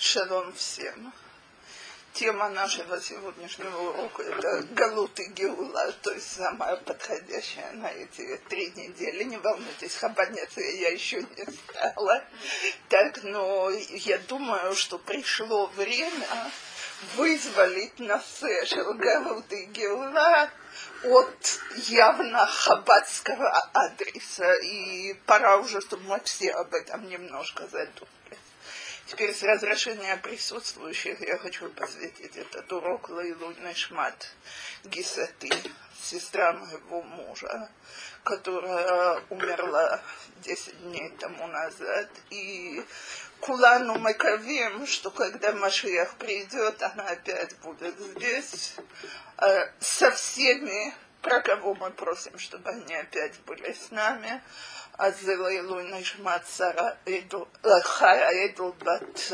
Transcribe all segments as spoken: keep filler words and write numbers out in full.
Шалом всем. Тема нашего сегодняшнего урока – это Галут и Геула, то есть самая подходящая на эти три недели. Не волнуйтесь, хаббатницей я еще не стала. Так, но я думаю, что пришло время вызволить на сэшел Галут и Геула от явно хаббатского адреса. И пора уже, чтобы мы все об этом немножко задумались. Теперь с разрешения присутствующих я хочу посвятить этот урок Лейлу Нешмат Гисати, сестра моего мужа, которая умерла десять дней тому назад. И кулану макавим, что когда Машиах придет, она опять будет здесь со всеми, про кого мы просим, чтобы они опять были с нами. אז זה לעילוי נשמת שרה חיה עדל בת,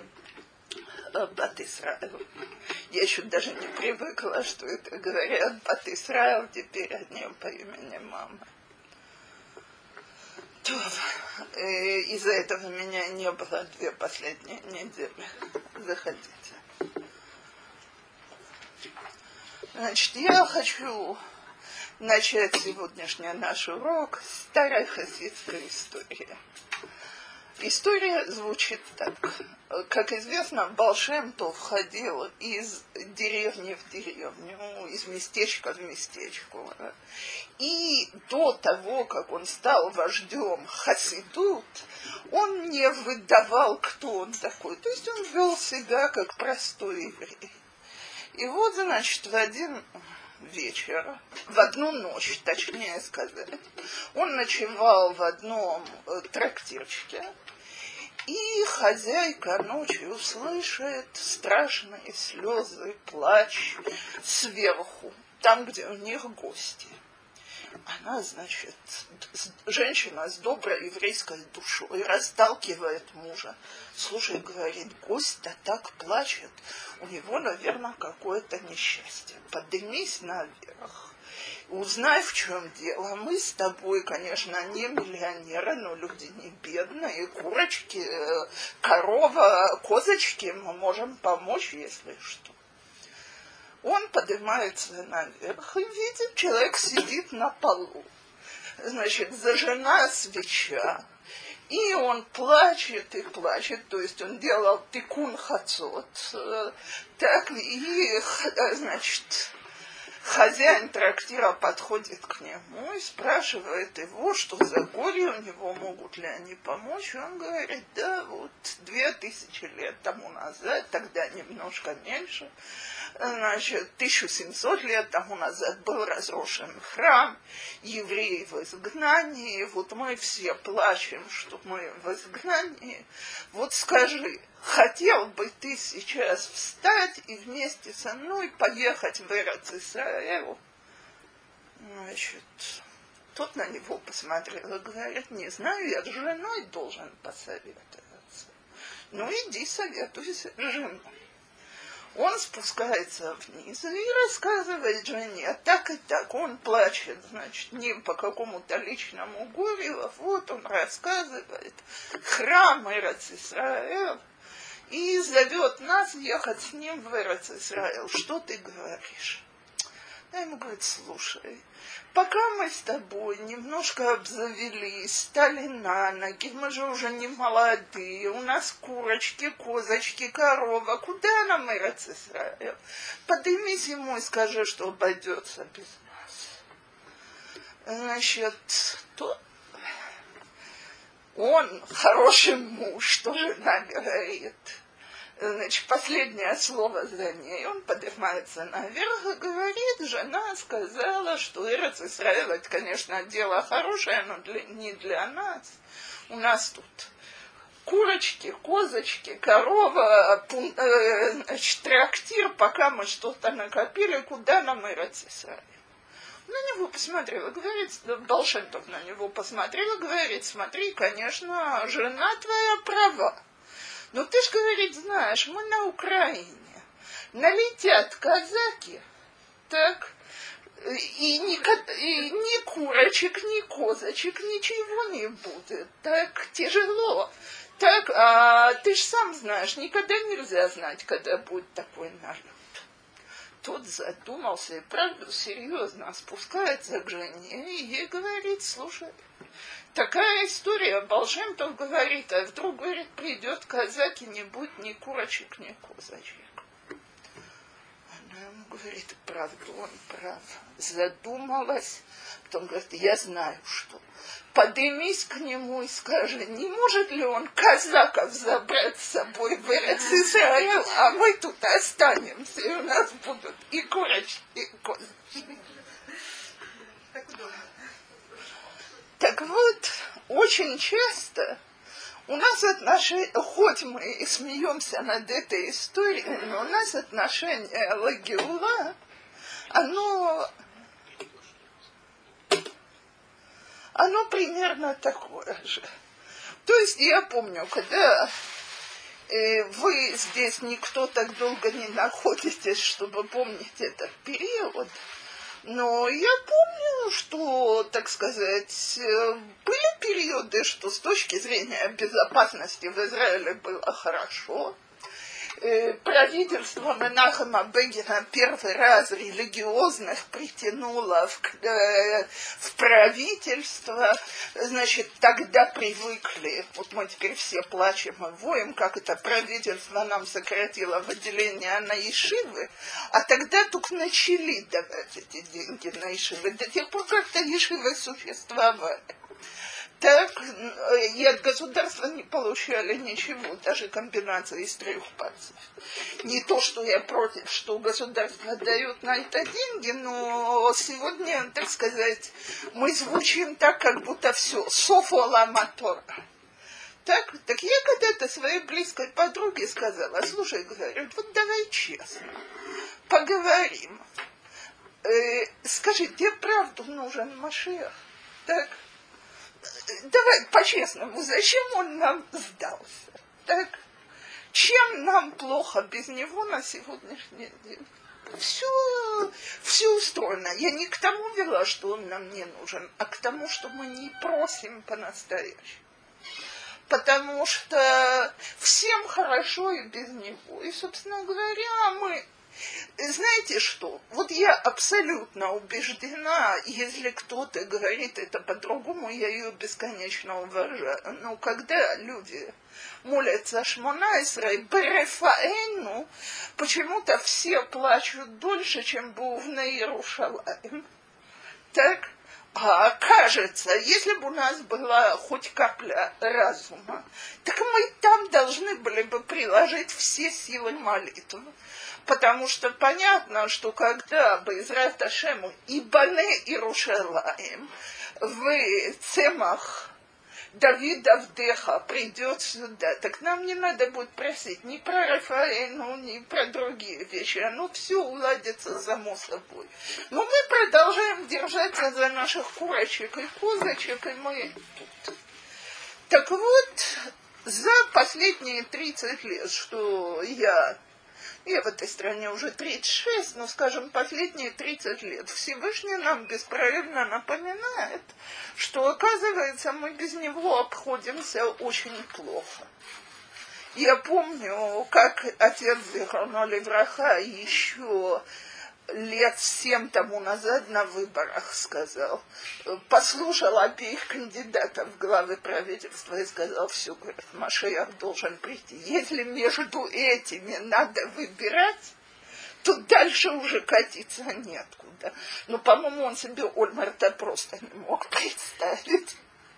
בת Исраэль. Я еще даже не привыкла, что это говорят бат Исраэль, теперь от нее по имени мама. Из-за этого меня не было две последние недели. Заходите. Значит, я хочу начать сегодняшний наш урок с старой хасидской истории. История звучит так. Как известно, Баал Шем Тов ходил из деревни в деревню, из местечка в местечко. И до того, как он стал вождем хасидут, он не выдавал, кто он такой. То есть он вел себя как простой еврей. И вот, значит, в один вечер, в одну ночь, точнее сказать, он ночевал в одном трактирчике, и хозяйка ночью слышит страшные слезы, плач сверху, там, где у них гости. Она, значит, женщина с доброй еврейской душой расталкивает мужа. Слушай, говорит, гость-то так плачет, у него, наверное, какое-то несчастье. Поднимись наверх, узнай, в чем дело. Мы с тобой, конечно, не миллионеры, но люди не бедные. Курочки, корова, козочки, мы можем помочь, если что. Он поднимается наверх и видит, человек сидит на полу. Значит, зажжена свеча. И он плачет и плачет, то есть он делал тикун хацот. Так и, значит, хозяин трактира подходит к нему и спрашивает его, что за горе у него, могут ли они помочь. И он говорит, да, вот две тысячи лет тому назад, тогда немножко меньше, значит, тысяча семьсот лет тому назад был разрушен храм, евреи в изгнании, вот мы все плачем, что мы в изгнании. Вот скажи, хотел бы ты сейчас встать и вместе со мной поехать в Эрец Исраэль? Значит, тот на него посмотрел и говорит, не знаю, я с женой должен посоветоваться. Ну, иди советуйся с женой. Он спускается вниз и рассказывает жене, так и так, он плачет, значит, не по какому-то личному горю, а вот он рассказывает, храм Эрец Исраэль, и зовет нас ехать с ним в Эрец Исраэль. Что ты говоришь? Она ему говорит, слушай, пока мы с тобой немножко обзавелись, стали на ноги, мы же уже не молодые, у нас курочки, козочки, корова, куда нам Эрец Исраэль? Поднимись ему и скажи, что обойдется без нас. Значит, то он хороший муж, что жена говорит. Значит, последнее слово за ней. Он поднимается наверх и говорит, жена сказала, что Эрец Исраэль, это, конечно, дело хорошее, но для, не для нас. У нас тут курочки, козочки, корова, пун, э, значит, трактир, пока мы что-то накопили, куда нам Эрец Исраэль? На него посмотрела, говорит, Баал Шем Тов на него посмотрела, говорит, смотри, конечно, жена твоя права. Но ты ж, говорит, знаешь, мы на Украине, налетят казаки, так, и ни, и ни курочек, ни козочек, ничего не будет, так тяжело. Так, а ты же сам знаешь, никогда нельзя знать, когда будет такой налет. Тот задумался и, правда, серьезно спускается к жене и ей говорит: слушай, такая история, Балшемтов говорит, а вдруг, говорит, придет казак и не будет ни курочек, ни козочек. Она ему говорит: правда, он прав. Задумалась, потом говорит: я знаю, что. Поднимись к нему и скажи, не может ли он казаков забрать с собой в Эрец-Исраэль, а мы тут останемся, и у нас будут и курочки, и козочки. Так вот, очень часто у нас отношения, хоть мы и смеемся над этой историей, но у нас отношение лагеула, оно, оно примерно такое же. То есть я помню, когда э, вы здесь никто так долго не находитесь, чтобы помнить этот период, но я помню, что, так сказать, были периоды, что с точки зрения безопасности в Израиле было хорошо. Правительство Менахема Бегина первый раз религиозных притянуло в, в правительство. Значит, тогда привыкли, вот мы теперь все плачем и воем, как это правительство нам сократило выделение на ешивы, а тогда только начали давать эти деньги на ешивы, до тех пор, как-то ешивы существовали. Так, и от государства не получали ничего, даже комбинация из трех пальцев. Не то, что я против, что государство дает на это деньги, но сегодня, так сказать, мы звучим так, как будто все, софола мотора. Так, так я когда-то своей близкой подруге сказала: слушай, говорю, вот давай честно, поговорим. Э, скажи, тебе правду нужен Машиах? Так? Давай по-честному, зачем он нам сдался? Так? Чем нам плохо без него на сегодняшний день? Все, все устроено. Я не к тому вела, что он нам не нужен, а к тому, что мы не просим по-настоящему. Потому что всем хорошо и без него. И, собственно говоря, мы... Знаете что? Вот я абсолютно убеждена, если кто-то говорит это по-другому, я ее бесконечно уважаю. Но когда люди молятся Шмона-Эсрей, Берефаэну, почему-то все плачут дольше, чем Бувна Иерушалаим. Так? А кажется, если бы у нас была хоть капля разума, так мы там должны были бы приложить все силы молитвы. Потому что понятно, что когда бы Израиль Ташему и Бане Иерушалаим в цемах Давида Вдеха придет сюда, так нам не надо будет просить ни про Рафаэну, ни про другие вещи. Оно все уладится само собой. Но мы продолжаем держаться за наших курочек и козочек, и мы тут. Так вот, за последние тридцать лет, что я... Я в этой стране уже тридцать шесть, но, скажем, последние тридцать лет Всевышний нам беспрерывно напоминает, что, оказывается, мы без него обходимся очень плохо. Я помню, как отец Зихроно левраха еще лет семь тому назад на выборах сказал, послушал обеих кандидатов в главы правительства и сказал: все, говорит, Машиах должен прийти. Если между этими надо выбирать, то дальше уже катиться неоткуда. Но, по-моему, он себе Ольмерта просто не мог представить.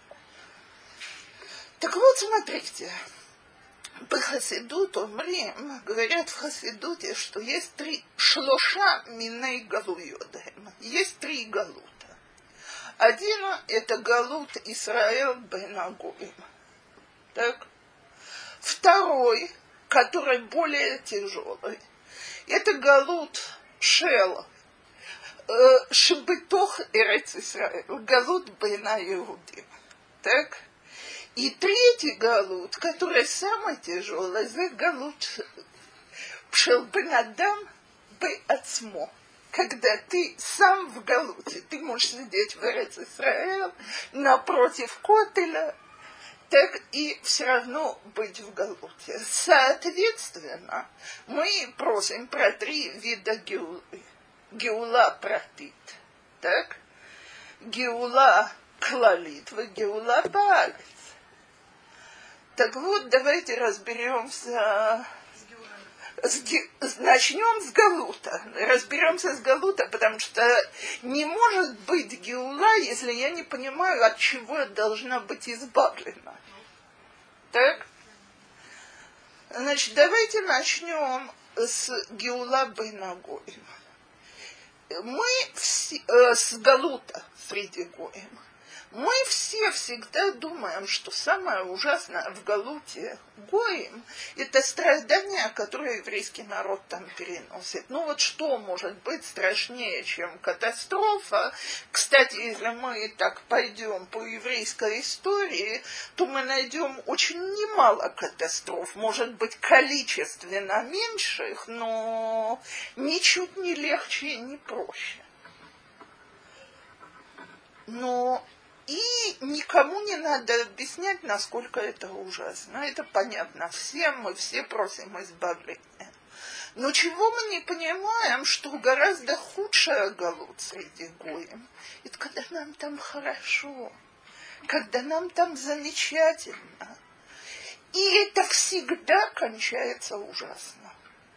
Так вот, смотрите. По Хасидут Омрим, говорят в Хасидуте, что есть три шлоша миней галуйодаем. Есть три галута. Один – это галут Исраэль бен Агоим. Так? Второй, который более тяжелый, это галут Шел, э, Шебетох Эрец Исраэль, галут бен Иудим. Так? И третий галут, который самый тяжелый, это галут пшел бен-адам бе-ацмо. Когда ты сам в галуте, ты можешь сидеть в Эрец Исраэль напротив Котеля так и все равно быть в галуте. Соответственно, мы просим про три вида геулы. Геула пратит, так? Геула клалит, геула баарец. Так вот, давайте разберемся. С ге... Начнем с галута. Разберемся с галута, потому что не может быть геула, если я не понимаю, от чего я должна быть избавлена. Так? Значит, давайте начнем с геула бейна гоим. Мы все, э, с галута среди гоим. Мы все всегда думаем, что самое ужасное в галуте гоим – это страдания, которые еврейский народ там переносит. Ну вот что может быть страшнее, чем катастрофа? Кстати, если мы так пойдем по еврейской истории, то мы найдем очень немало катастроф. Может быть, количественно меньших, но ничуть не легче и не проще. Но и никому не надо объяснять, насколько это ужасно. Это понятно всем, мы все просим избавления. Но чего мы не понимаем, что гораздо худшая галут среди гоим, это когда нам там хорошо, когда нам там замечательно. И это всегда кончается ужасно.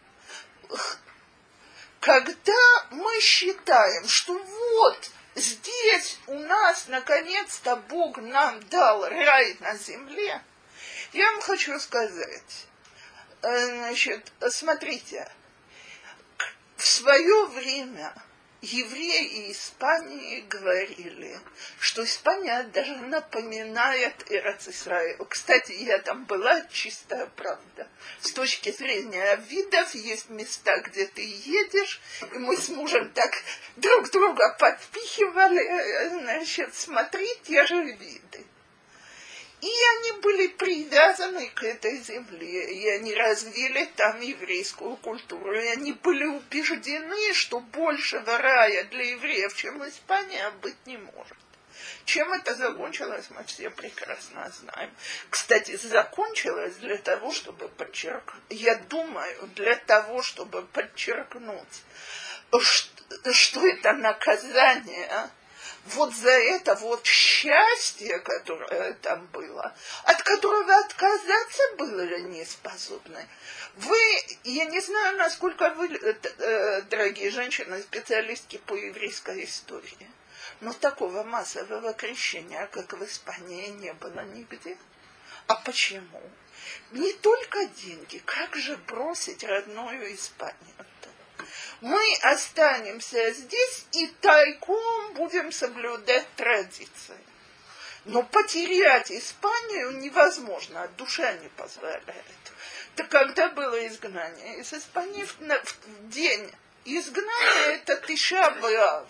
Когда мы считаем, что вот здесь у нас, наконец-то, Бог нам дал рай на земле, я вам хочу сказать, значит, смотрите, в свое время евреи Испании говорили, что Испания даже напоминает Эрец-Исраэль. Кстати, я там была, чистая правда. С точки зрения видов есть места, где ты едешь, и мы с мужем так друг друга подпихивали, значит, смотри, те же виды. И они были привязаны к этой земле, и они развили там еврейскую культуру, и они были убеждены, что большего рая для евреев, чем Испания, быть не может. Чем это закончилось, мы все прекрасно знаем. Кстати, закончилось для того, чтобы подчеркнуть, я думаю, для того, чтобы подчеркнуть, что, что это наказание, вот за это вот счастье, которое там было, от которого отказаться были не способны. Вы, я не знаю, насколько вы, дорогие женщины, специалистки по еврейской истории, но такого массового крещения, как в Испании, не было нигде. А почему? Не только деньги. Как же бросить родную Испанию-то? Мы останемся здесь и тайком будем соблюдать традиции. Но потерять Испанию невозможно, душа не позволяет. Так когда было изгнание из Испании, в, в день изгнания это Тиша б'Ав.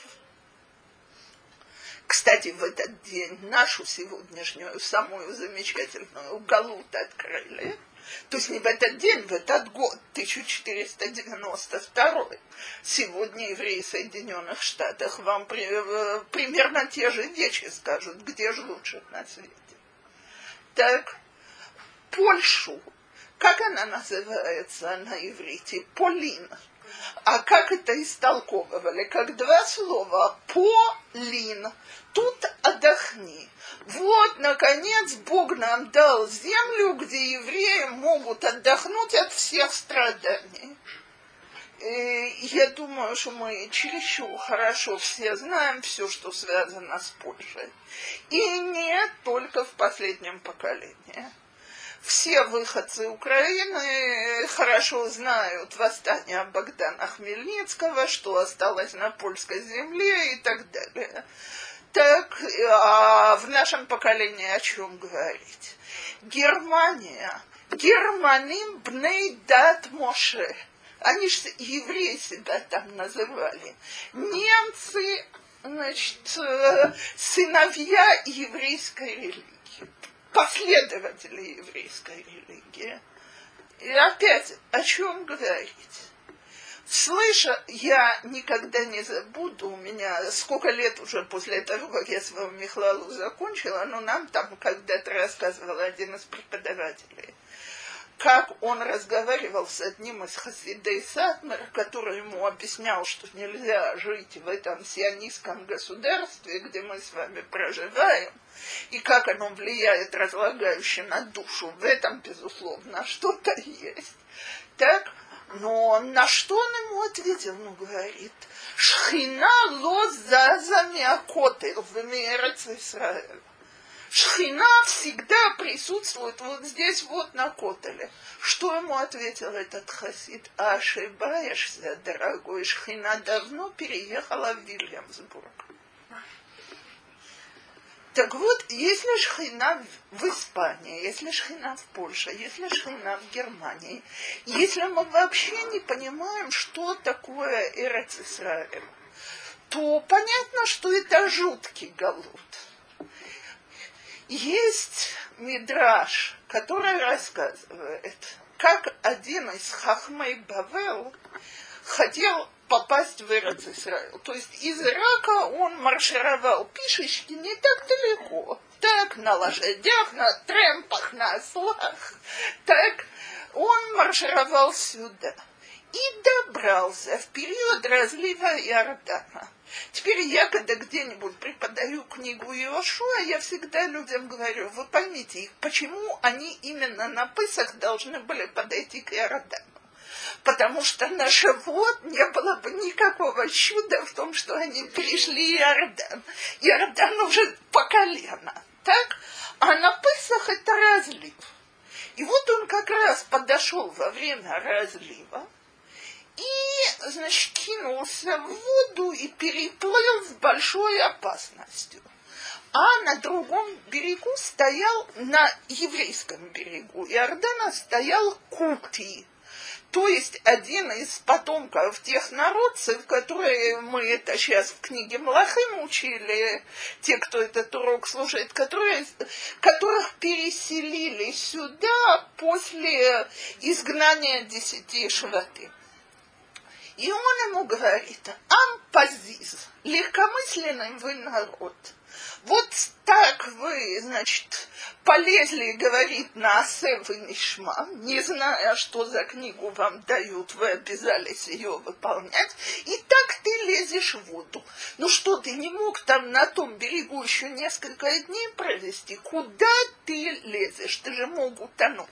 Кстати, в этот день нашу сегодняшнюю самую замечательную галут открыли. То есть не в этот день, в этот год, тысяча четыреста девяносто второй. Сегодня евреи в Соединенных Штатах вам при, э, примерно те же вещи скажут, где же лучше на свете. Так, Польшу, как она называется на иврите? Полин. А как это истолковывали? Как два слова «полин». Тут отдохни. Вот, наконец, Бог нам дал землю, где евреи могут отдохнуть от всех страданий. И я думаю, что мы чересчур хорошо все знаем все, что связано с Польшей. И не только в последнем поколении. Все выходцы Украины хорошо знают восстание Богдана Хмельницкого, что осталось на польской земле и так далее. Так, а в нашем поколении о чем говорить? Германия. Германим бней дат Моше. Они же евреи себя там называли. Немцы, значит, сыновья еврейской религии. Последователи еврейской религии. И опять, о чем говорить? Слыша, я никогда не забуду, у меня сколько лет уже после того, как я свою Михлалу закончила, но нам там когда-то рассказывал один из преподавателей, как он разговаривал с одним из хасидей Сатмара, который ему объяснял, что нельзя жить в этом сионистском государстве, где мы с вами проживаем, и как оно влияет разлагающе на душу. В этом, безусловно, что-то есть. Так, но на что он ему ответил? Ну, говорит, «Шхина ло заза миакотел в Эрец Исраэль». Шхина всегда присутствует вот здесь, вот на Котеле. Что ему ответил этот хасид? Ошибаешься, дорогой, Шхина давно переехала в Вильямсбург. Так вот, если Шхина в Испании, если Шхина в Польше, если Шхина в Германии, если мы вообще не понимаем, что такое Эрец Исраэль, то понятно, что это жуткий галут. Есть мидраш, который рассказывает, как один из хахмей Бавел хотел попасть в Эрец Исраэль. То есть из Ирака он маршировал пешечки не так далеко. Так, на лошадях, на тремпах, на ослах. Так, он маршировал сюда. И добрался в период разлива Иордана. Теперь я, когда где-нибудь преподаю книгу Иошуа, я всегда людям говорю, вы поймите, почему они именно на Песах должны были подойти к Иордану. Потому что на Шавуот не было бы никакого чуда в том, что они перешли Иордан. Иордан уже по колено, так? А на Песах это разлив. И вот он как раз подошел во время разлива, и, значит, кинулся в воду и переплыл с большой опасностью. А на другом берегу стоял, на еврейском берегу Иордана стоял Купти. То есть один из потомков тех народцев, которые мы это сейчас в книге Млахим учили, те, кто этот урок слушает, которые, которых переселили сюда после изгнания десяти шватим. И он ему говорит, ампазиз, легкомысленный вы народ. Вот так вы, значит, полезли, говорит, на Асев и Нишма, не зная, что за книгу вам дают, вы обязались ее выполнять, и так ты лезешь в воду. Ну что, ты не мог там на том берегу еще несколько дней провести? Куда ты лезешь? Ты же мог утонуть.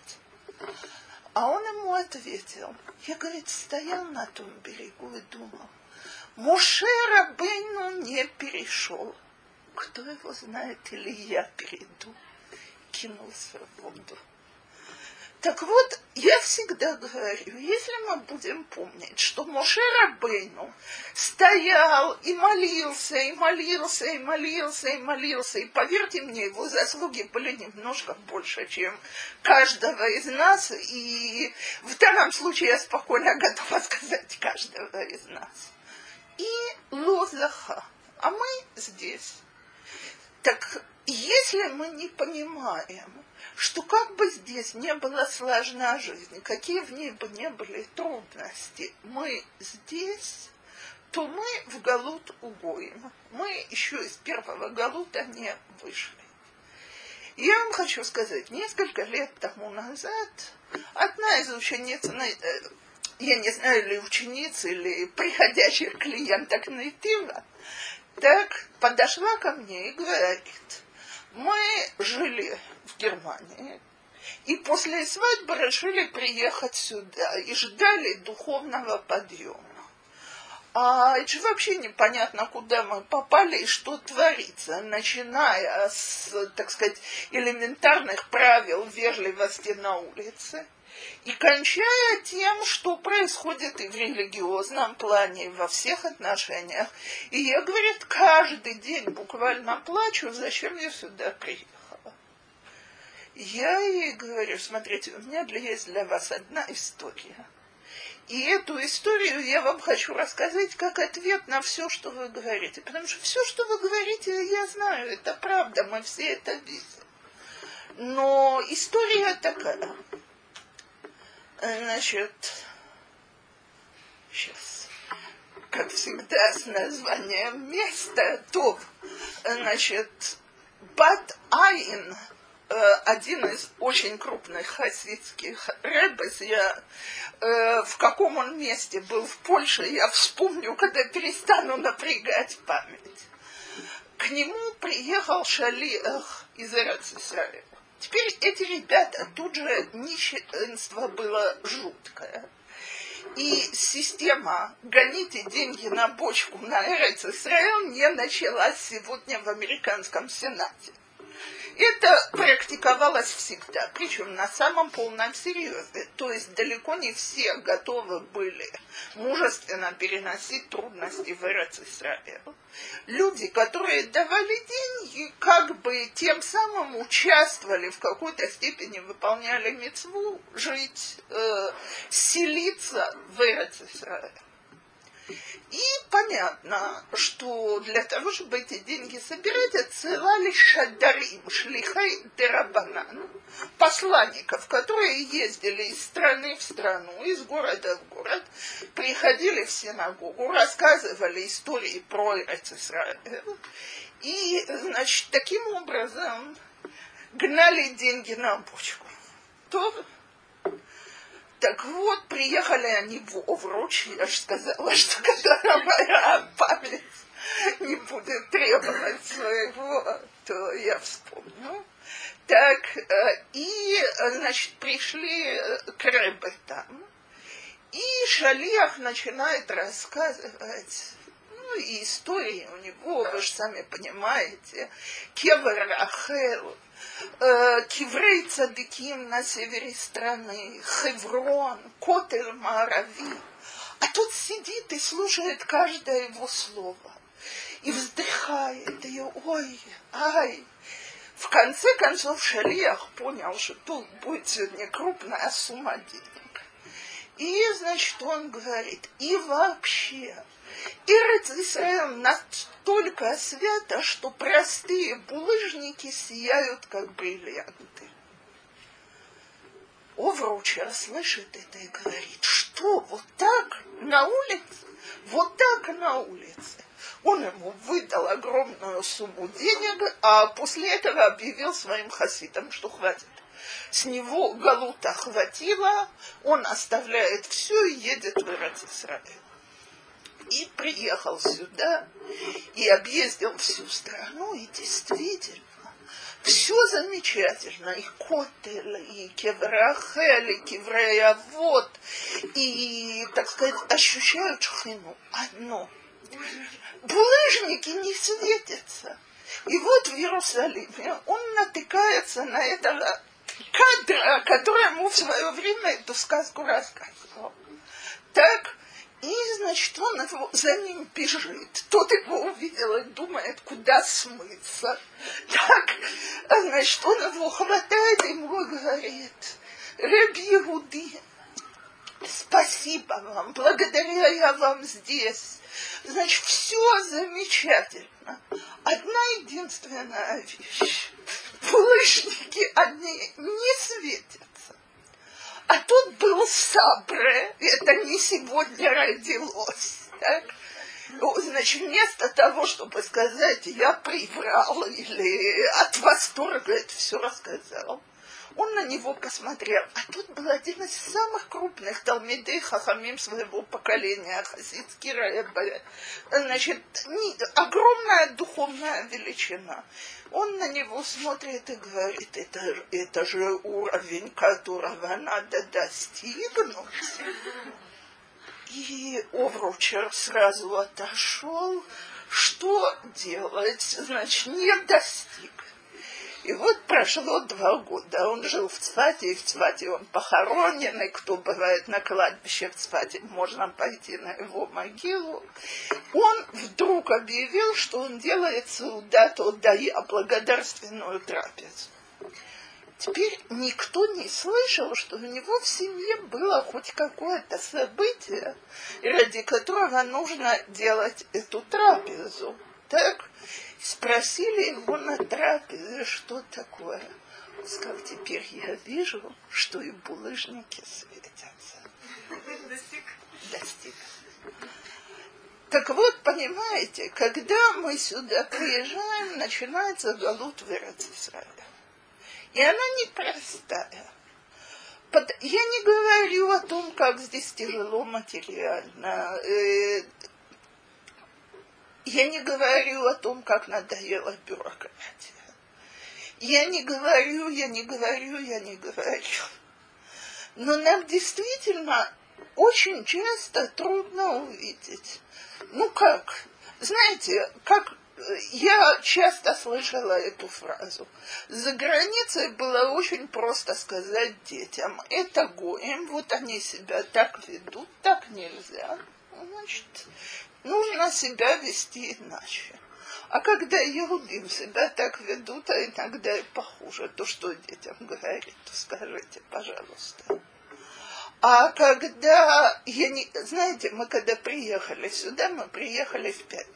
А он ему ответил, я, говорит, стоял на том берегу и думал, Моше Рабейну не перешел. Кто его знает, или я перейду. Кинулся в воду. Так вот, я всегда говорю, если мы будем помнить, что Моше Рабейну стоял и молился, и молился, и молился, и молился, и поверьте мне, его заслуги были немножко больше, чем каждого из нас, и в данном случае я спокойно готова сказать каждого из нас. И лозаха, а мы здесь. Так если мы не понимаем, что как бы здесь не была сложна жизнь, какие в ней бы не были трудности, мы здесь, то мы в галут угоим. Мы еще из первого галута не вышли. И я вам хочу сказать, несколько лет тому назад одна из учениц, я не знаю, или учениц, или приходящих клиенток Нейтива, так подошла ко мне и говорит, мы жили в Германии, и после свадьбы решили приехать сюда, и ждали духовного подъема. А это же вообще непонятно, куда мы попали и что творится, начиная с, так сказать, элементарных правил вежливости на улице, и кончая тем, что происходит и в религиозном плане, и во всех отношениях. И я, говорит, каждый день буквально плачу, зачем я сюда приехала. Я ей говорю, смотрите, у меня есть для вас одна история. И эту историю я вам хочу рассказать как ответ на все, что вы говорите. Потому что все, что вы говорите, я знаю, это правда, мы все это видим. Но история такая. Значит, сейчас. как всегда, с названием места, то, значит, Бат Айн, один из очень крупных хасидских ребес, я э, в каком он месте был в Польше, я вспомню, когда перестану напрягать память. К нему приехал шалиах из Эрец-Исраэля. Теперь эти ребята, тут же нищенство было жуткое. И система «гоните деньги на бочку на Эрец-Исраэль» не началась сегодня в американском Сенате. Это практиковалось всегда, причем на самом полном серьезе. То есть далеко не все готовы были мужественно переносить трудности в Эрец-Исраэль. Люди, которые давали деньги, как бы тем самым участвовали в какой-то степени, выполняли мицву, жить, э, селиться в Эрец-Исраэль. И понятно, что для того, чтобы эти деньги собирать, отсылали шадарим, шлихай дерабанан, посланников, которые ездили из страны в страну, из города в город, приходили в синагогу, рассказывали истории про Эрец-Исраэль. И, значит, таким образом гнали деньги на бочку. То... Так вот, приехали они в Овруч, я же сказала, что когда моя память не будет требовать своего, то я вспомню. Так, и, значит, пришли к Ребе там, и шалиах начинает рассказывать, ну, и истории у него, вы же сами понимаете, Кевер Рахел, Киврей Цадыким на севере страны, Хеврон, Котель Маарави. А тут сидит и слушает каждое его слово. И вздыхает, и ой, ай. В конце концов шалиах понял, что тут будет сегодня крупная сумма денег. И, значит, он говорит, и вообще... Эрец-Исраэль настолько свято, что простые булыжники сияют, как бриллианты. Овручер слышит это и говорит, что вот так на улице, вот так на улице. Он ему выдал огромную сумму денег, а после этого объявил своим хасидам, что хватит. С него галута хватило, он оставляет все и едет в Эрец-Исраэль. И приехал сюда, и объездил всю страну, и действительно, все замечательно, и Котель, и Кеврахель, и Кевреявод, и, так сказать, ощущают шхину. Одно, булыжники не светятся. И вот в Иерусалиме он натыкается на этого кадра, который ему в свое время эту сказку рассказывал. Так, и, значит, он его, за ним бежит. Тот его увидел и думает, куда смыться. Так, значит, он его хватает и ему говорит, Реб Иуди, спасибо вам, благодаря я вам здесь. Значит, все замечательно. Одна единственная вещь. Булыжники, они не светятся. А тут был Сабре, это не сегодня родилось. Так? Значит, вместо того, чтобы сказать, я приврал или от восторга это все рассказал, он на него посмотрел. А тут был один из самых крупных талмидей хахамим своего поколения, хасидский ребе. Значит, огромная духовная величина. Он на него смотрит и говорит, это, это же уровень, которого надо достигнуть. И Овручер сразу отошел. Что делать? Значит, не достиг. И вот прошло два года. Он жил в Цфате, и в Цфате он похоронен, и кто бывает на кладбище в Цфате, можно пойти на его могилу. Он вдруг объявил, что он делает сеудат одая, благодарственную трапезу. Теперь никто не слышал, что у него в семье было хоть какое-то событие, ради которого нужно делать эту трапезу. Так спросили его на трапезе, что такое. Он сказал, теперь я вижу, что и булыжники светятся. Достиг. Достиг. Так вот, понимаете, когда мы сюда приезжаем, начинается галут в Эрец-Исраэль. И она непростая. Я не говорю о том, как здесь тяжело материально. Я не говорю о том, как надоела бюрократия. Я не говорю, я не говорю, я не говорю. Но нам действительно очень часто трудно увидеть. Ну как? Знаете, как я часто слышала эту фразу. За границей было очень просто сказать детям: это гоем, вот они себя так ведут, так нельзя. Значит, нужно себя вести иначе. А когда иудим себя так ведут, а иногда и похуже, то что детям говорить? То скажите, пожалуйста. А когда, я не, знаете, мы когда приехали сюда, мы приехали в пятницу.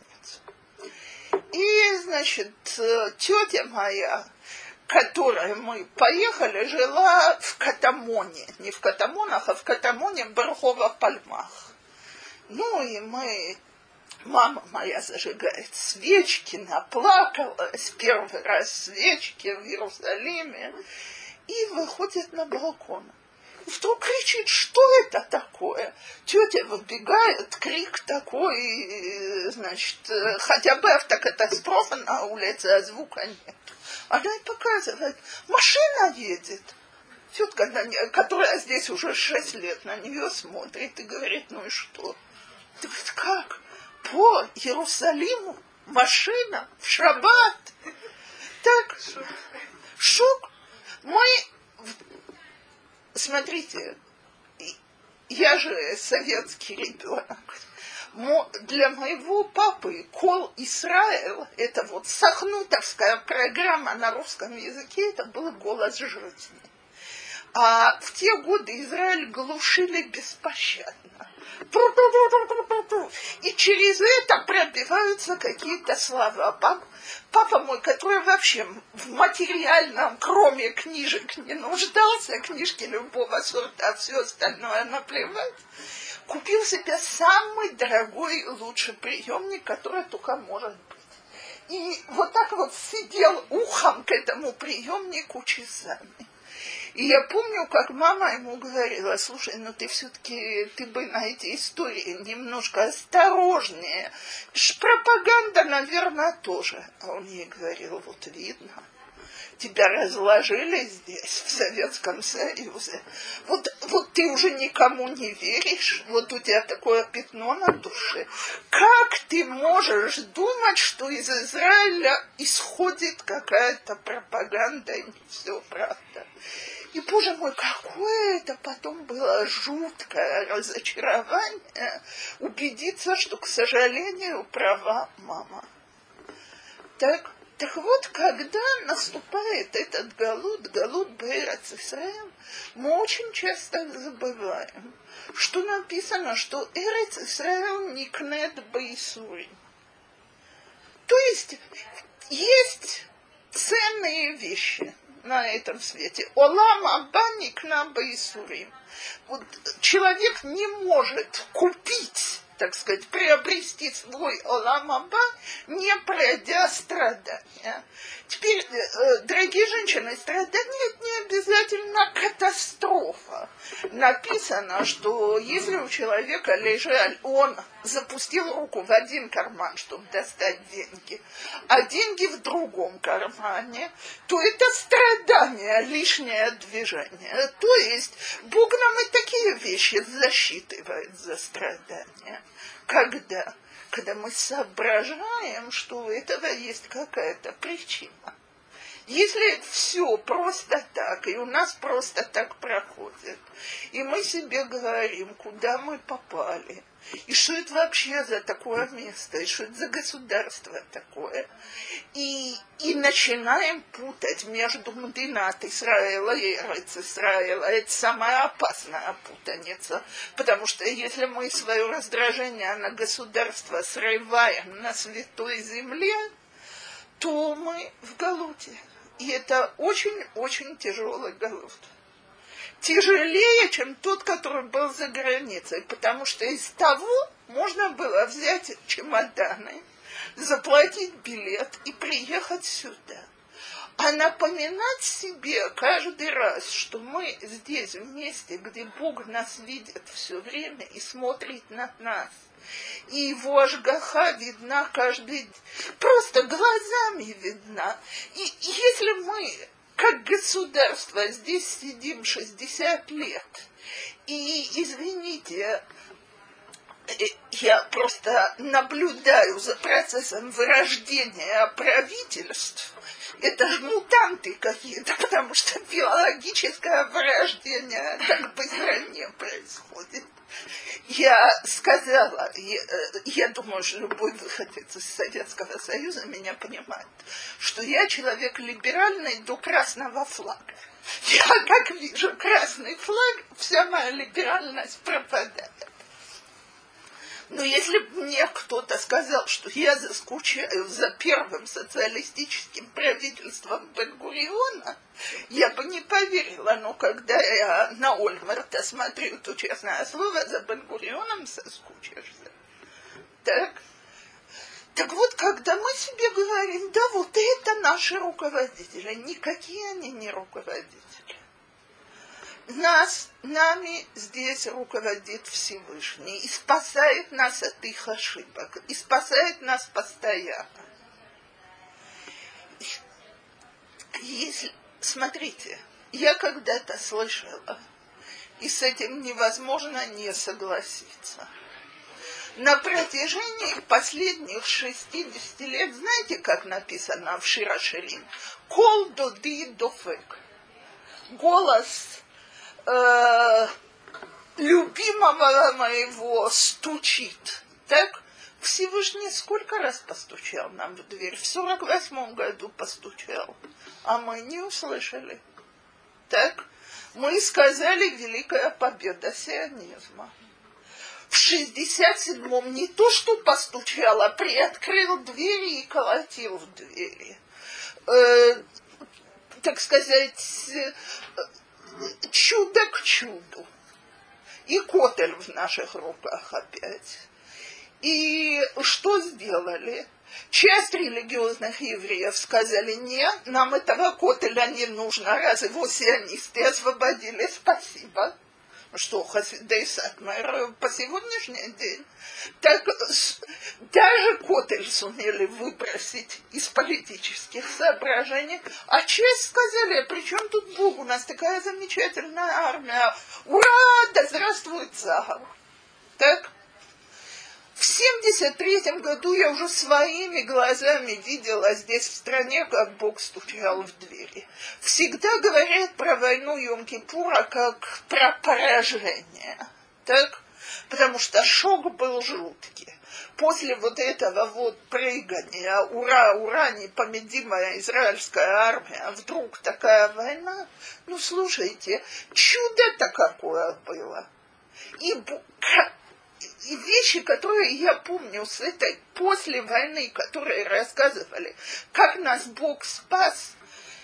И, значит, тетя моя, которой мы поехали, жила в Катамоне. Не в Катамонах, а в Катамоне, в Бархово-Пальмах. Ну и мы, мама моя зажигает свечки, наплакалась, первый раз свечки в Иерусалиме, и выходит на балкон. И вдруг кричит: что это такое? Тетя выбегает, крик такой, значит, хотя бы автокатастрофа на улице, а звука нет. Она и показывает: машина едет. Тетка, которая здесь уже шесть лет, на нее смотрит и говорит: ну и что? Ты говоришь: как? По Иерусалиму машина в шаббат? Так, шок. Мы... Смотрите, я же советский ребенок. Для моего папы Кол Исраэль, это вот сахнутовская программа на русском языке, это был голос жизни. А в те годы Израиль глушили беспощадно. И через это пробиваются какие-то слова. Папа, папа мой, который вообще в материальном, кроме книжек, не нуждался, книжки любого сорта, а все остальное наплевать, купил себе самый дорогой, лучший приемник, который только может быть. И вот так вот сидел ухом к этому приемнику часами. И я помню, как мама ему говорила: слушай, ну ты все-таки, ты бы на эти истории немножко осторожнее. Пропаганда, наверное, тоже. А он ей говорил: вот видно, тебя разложили здесь, в Советском Союзе. Вот, вот ты уже никому не веришь, вот у тебя такое пятно на душе. Как ты можешь думать, что из Израиля исходит какая-то пропаганда, и не все правда? И, боже мой, какое это потом было жуткое разочарование убедиться, что, к сожалению, права мама. Так, так вот, когда наступает этот галут, галут б'Эрец-Исраэль, мы очень часто забываем, что написано, что Эрец-Исраэль никнет б'Исурим. То есть, есть ценные вещи на этом свете. Олам аба никна б'Исурим. Вот человек не может купить, так сказать, приобрести свой олам аба, не пройдя страдания. Теперь, дорогие женщины, страдания – это не обязательно катастрофа. Написано, что если у человека лежал, он запустил руку в один карман, чтобы достать деньги, а деньги в другом кармане, то это страдание, лишнее движение. То есть Бог нам и такие вещи засчитывает за страдания. Когда? Когда мы соображаем, что у этого есть какая-то причина. Если все просто так, и у нас просто так проходит, и мы себе говорим, куда мы попали, и что это вообще за такое место, и что это за государство такое, и, и начинаем путать между Мдинат Исраэла и Эрец Исраэла, это самая опасная путаница, потому что если мы свое раздражение на государство срываем на святой земле, то мы в галуте. И это очень-очень тяжелый галут. тяжелее, чем тот, который был за границей, потому что из того можно было взять чемоданы, заплатить билет и приехать сюда. А напоминать себе каждый раз, что мы здесь, в месте, где Бог нас видит все время и смотрит на нас, и его ашгаха видна каждый день, просто глазами видна. И если мы, как государство, здесь сидим шестьдесят лет, и, извините, я просто наблюдаю за процессом вырождения правительств, это же мутанты какие-то, потому что биологическое вырождение так быстро не происходит. Я сказала, я, я думаю, что любой выходец из Советского Союза меня понимает, что я человек либеральный до красного флага. Я как вижу красный флаг, вся моя либеральность пропадает. Но если бы мне кто-то сказал, что я заскучаю за первым социалистическим правительством Бен-Гуриона, я бы не поверила. Но когда я на Ольмерта смотрю, то, честное слово, за Бен-Гурионом соскучишься. Так? Так вот, когда мы себе говорим, да, вот это наши руководители, никакие они не руководители. Нас, нами здесь руководит Всевышний и спасает нас от их ошибок, и спасает нас постоянно. Если, смотрите, я когда-то слышала, и с этим невозможно не согласиться. На протяжении последних шестидесяти лет, знаете, как написано в Шир ха-Ширим? Кол доди дофек. Голос Э, любимого моего стучит. Так? Всевышний сколько раз постучал нам в дверь? В сорок восьмом году постучал. А мы не услышали. Так? Мы сказали великая победа сионизма. В шестьдесят седьмом не то, что постучал, а приоткрыл двери и колотил в двери. Э, так сказать, чудо к чуду. И котель в наших руках опять. И что сделали? Часть религиозных евреев сказали, нет, нам этого котеля не нужно, раз его сионисты освободили, спасибо. Что, Хасидей Сатмар по сегодняшний день, так даже котель сумели выбросить из политических соображений, а часть сказали, при чем тут Бог, у нас такая замечательная армия, ура, да здравствует Цар. Так? В семьдесят третьем году я уже своими глазами видела здесь в стране, как Бог стучал в двери. Всегда говорят про войну Йом-Кипура как про поражение. Так? Потому что шок был жуткий. После вот этого вот прыгания, ура, ура, непобедимая израильская армия, вдруг такая война, ну слушайте, чудо-то какое было. И И вещи, которые я помню с этой после войны, которые рассказывали, как нас Бог спас,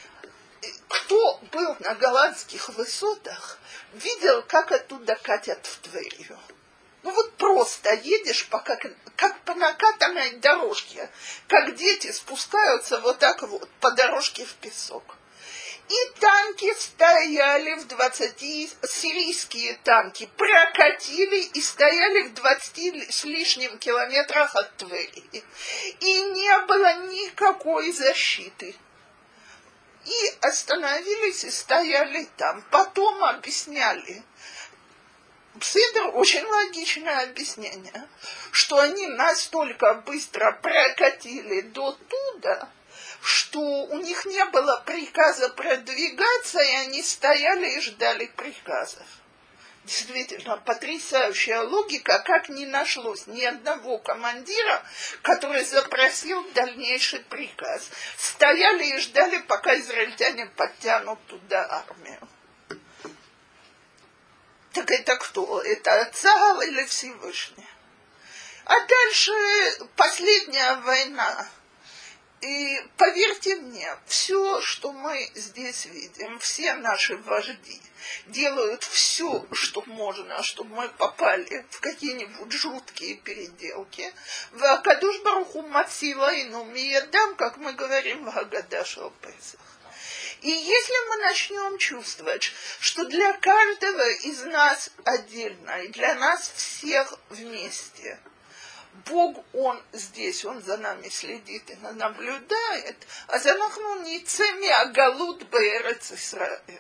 кто был на голландских высотах, видел, как оттуда катят в Тверью. Ну вот просто едешь по, как, как по накатанной дорожке, как дети спускаются вот так вот по дорожке в песок. И танки стояли в двадцати, сирийские танки прокатили и стояли в двадцати с лишним километрах от Твери. И не было никакой защиты. И остановились и стояли там. Потом объясняли. Псидор очень логичное объяснение, что они настолько быстро прокатили до туда, что у них не было приказа продвигаться, и они стояли и ждали приказов. Действительно, потрясающая логика, как не нашлось ни одного командира, который запросил дальнейший приказ. Стояли и ждали, пока израильтяне подтянут туда армию. Так это кто? Это Цаал или Всевышний? А дальше последняя война. И поверьте мне, все, что мы здесь видим, все наши вожди делают все, что можно, чтобы мы попали в какие-нибудь жуткие переделки. В Кадош Барух Ху Мацила Ину Миядам, как мы говорим в Гагаде шел Песах. И если мы начнем чувствовать, что для каждого из нас отдельно, и для нас всех вместе, Бог, Он здесь, Он за нами следит и наблюдает, а за нахну ницеми агалут беэрец Исраэль.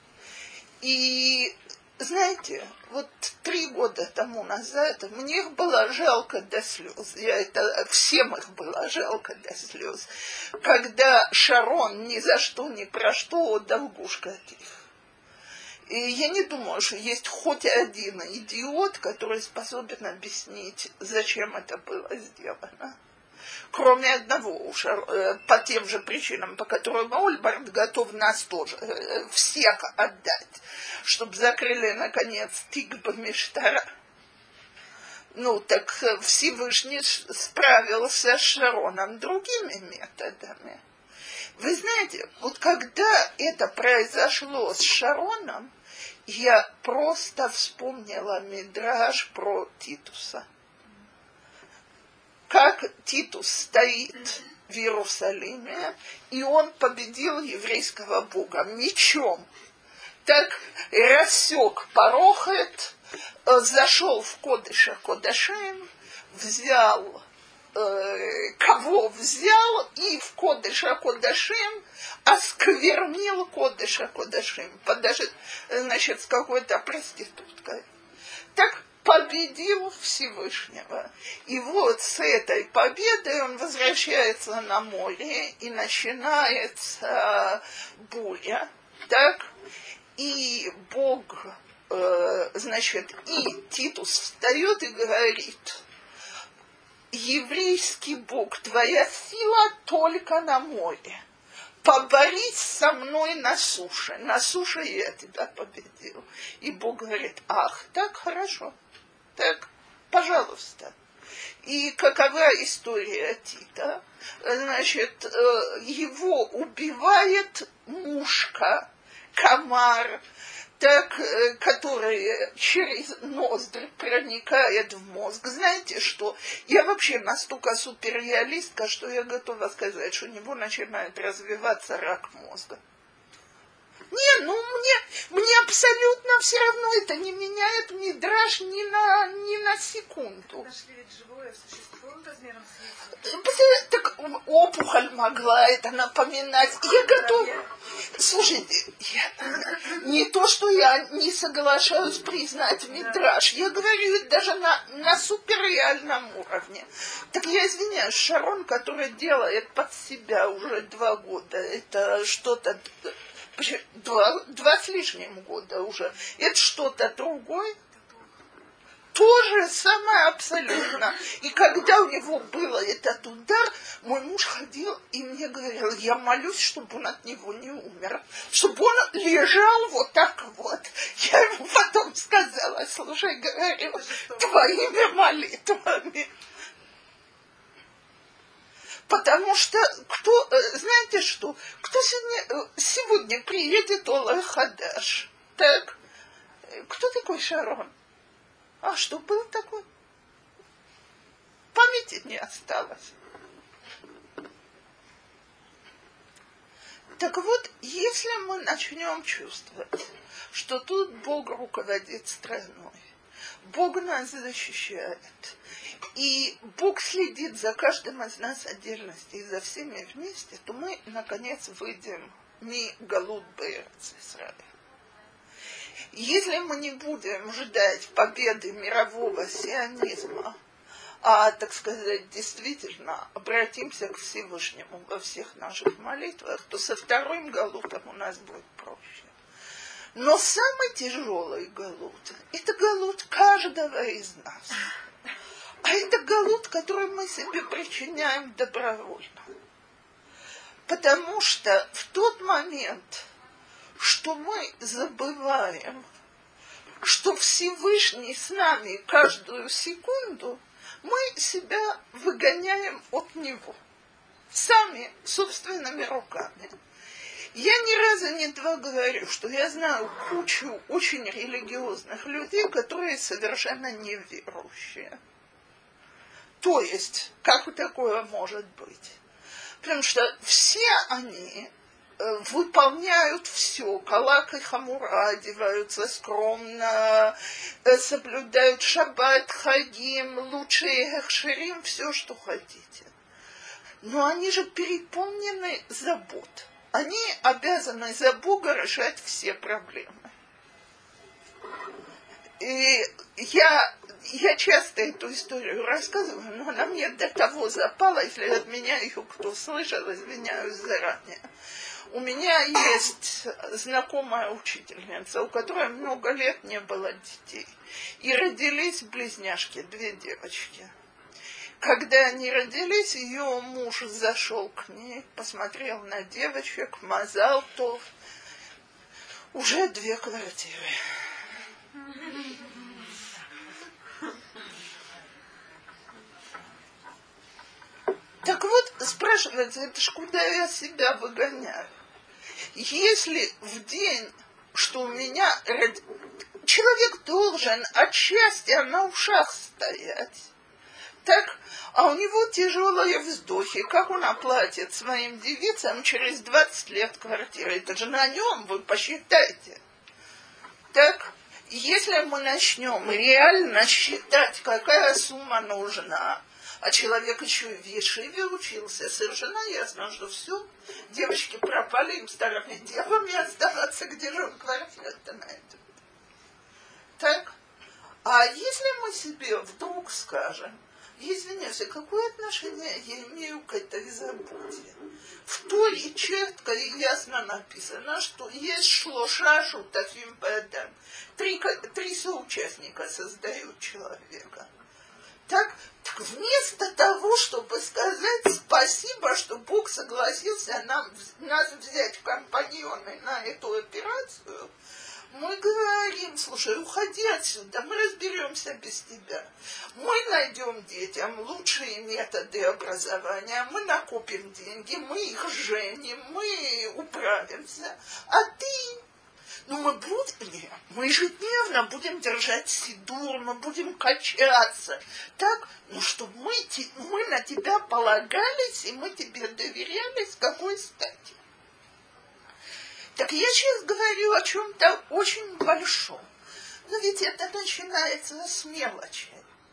И знаете, вот три года тому назад мне их было жалко до слез. Я это, всем их было жалко до слез. Когда Шарон ни за что, ни про что отдал гуш Катиф. И я не думаю, что есть хоть один идиот, который способен объяснить, зачем это было сделано. Кроме одного, по тем же причинам, по которым Ольберт готов нас тоже всех отдать, чтобы закрыли, наконец, тик Бамиштара. Ну, так Всевышний справился с Шароном другими методами. Вы знаете, вот когда это произошло с Шароном, я просто вспомнила мидраш про Титуса. Как Титус стоит в Иерусалиме, и он победил еврейского бога мечом. Так рассек Парохет, зашел в Кодеш ха-Кодашим, взял, э, кого взял, и в Кодеш ха-Кодашим осквернил Кодеш ха-Кодашим, подожди, значит, с какой-то проституткой. Так победил Всевышнего. И вот с этой победой он возвращается на море, и начинается буря, так? И Бог, э, значит, и Титус встает и говорит: еврейский Бог, твоя сила только на море. Поборись со мной на суше. На суше я тебя победил. И Бог говорит: ах, так хорошо. Так, пожалуйста. И какова история Тита? Значит, его убивает мушка, комар, так, который через ноздрь проникает в мозг. Знаете что? Я вообще настолько суперреалистка, что я готова сказать, что у него начинает развиваться рак мозга. Не, ну мне, мне абсолютно все равно, это не меняет мидраш ни на, ни на секунду. Нашли ведь живое существо размером с яйцо. Так опухоль могла это напоминать. Я готова. Слушайте, я, не то, что я не соглашаюсь признать мидраш, я говорю даже на, на суперреальном уровне. Так я извиняюсь, Шарон, который делает под себя уже два года, это что-то... Два, два с лишним года уже. Это что-то другое. То же самое абсолютно. И когда у него был этот удар, мой муж ходил и мне говорил: я молюсь, чтобы он от него не умер. Чтобы он лежал вот так вот. Я ему потом сказала: слушай, говорю, твоими молитвами. Потому что кто, знаете что, кто сегодня, сегодня приедет Олег Хадаш, так, кто такой Шарон? А что был такой? Памяти не осталось. Так вот, если мы начнем чувствовать, что тут Бог руководит страной, Бог нас защищает, и Бог следит за каждым из нас отдельности и за всеми вместе, то мы, наконец, выйдем ми галут беэрец Исраэль. Если мы не будем ждать победы мирового сионизма, а, так сказать, действительно обратимся к Всевышнему во всех наших молитвах, то со вторым галутом у нас будет проще. Но самый тяжелый галут – это галут каждого из нас. А это галут, который мы себе причиняем добровольно. Потому что в тот момент, что мы забываем, что Всевышний с нами каждую секунду, мы себя выгоняем от Него. сами, собственными руками. Я ни разу не два говорю, что я знаю кучу очень религиозных людей, которые совершенно неверующие. То есть, как такое может быть? Потому что все они э, выполняют все. Калак и хамура, одеваются скромно, э, соблюдают шаббат, хагим, лучшие хешерим, все, что хотите. Но они же переполнены забот. Они обязаны за Бога решать все проблемы. И я, я часто эту историю рассказываю, но она мне до того запала, если от меня ее кто слышал, извиняюсь заранее. У меня есть знакомая учительница, у которой много лет не было детей. И родились близняшки, две девочки. Когда они родились, ее муж зашел к ней, посмотрел на девочек, мазал тов. Уже две квартиры. Так вот, спрашивается, это ж куда я себя выгоняю? Если в день, что у меня... Человек должен от счастья на ушах стоять. Так, а у него тяжелые вздохи. Как он оплатит своим девицам через двадцать лет квартиры? Это же на нем, вы посчитайте. Так, если мы начнем реально считать, какая сумма нужна, а человек еще и в Ешиве учился, совершенно ясно, что все, девочки пропали, им старыми девами оставаться, где же он квартиру-то найдет. Так, а если мы себе вдруг скажем, извиняюсь, какое отношение я имею к этой заботе? В Торе четко и ясно написано, что есть шлоша шутафим бе'адам. Три, три соучастника создают человека. Так, так вместо того, чтобы сказать спасибо, что Бог согласился нам, нас взять в компаньоны на эту операцию, мы говорим, слушай, уходи отсюда, мы разберемся без тебя. Мы найдем детям лучшие методы образования, мы накопим деньги, мы их женим, мы управимся. А ты, ну мы будем, мы ежедневно будем держать сидур, мы будем качаться. Так, ну чтобы мы, мы на тебя полагались, и мы тебе доверяли, с какой стати? Так я сейчас говорю о чем-то очень большом. Но ведь это начинается с мелочи.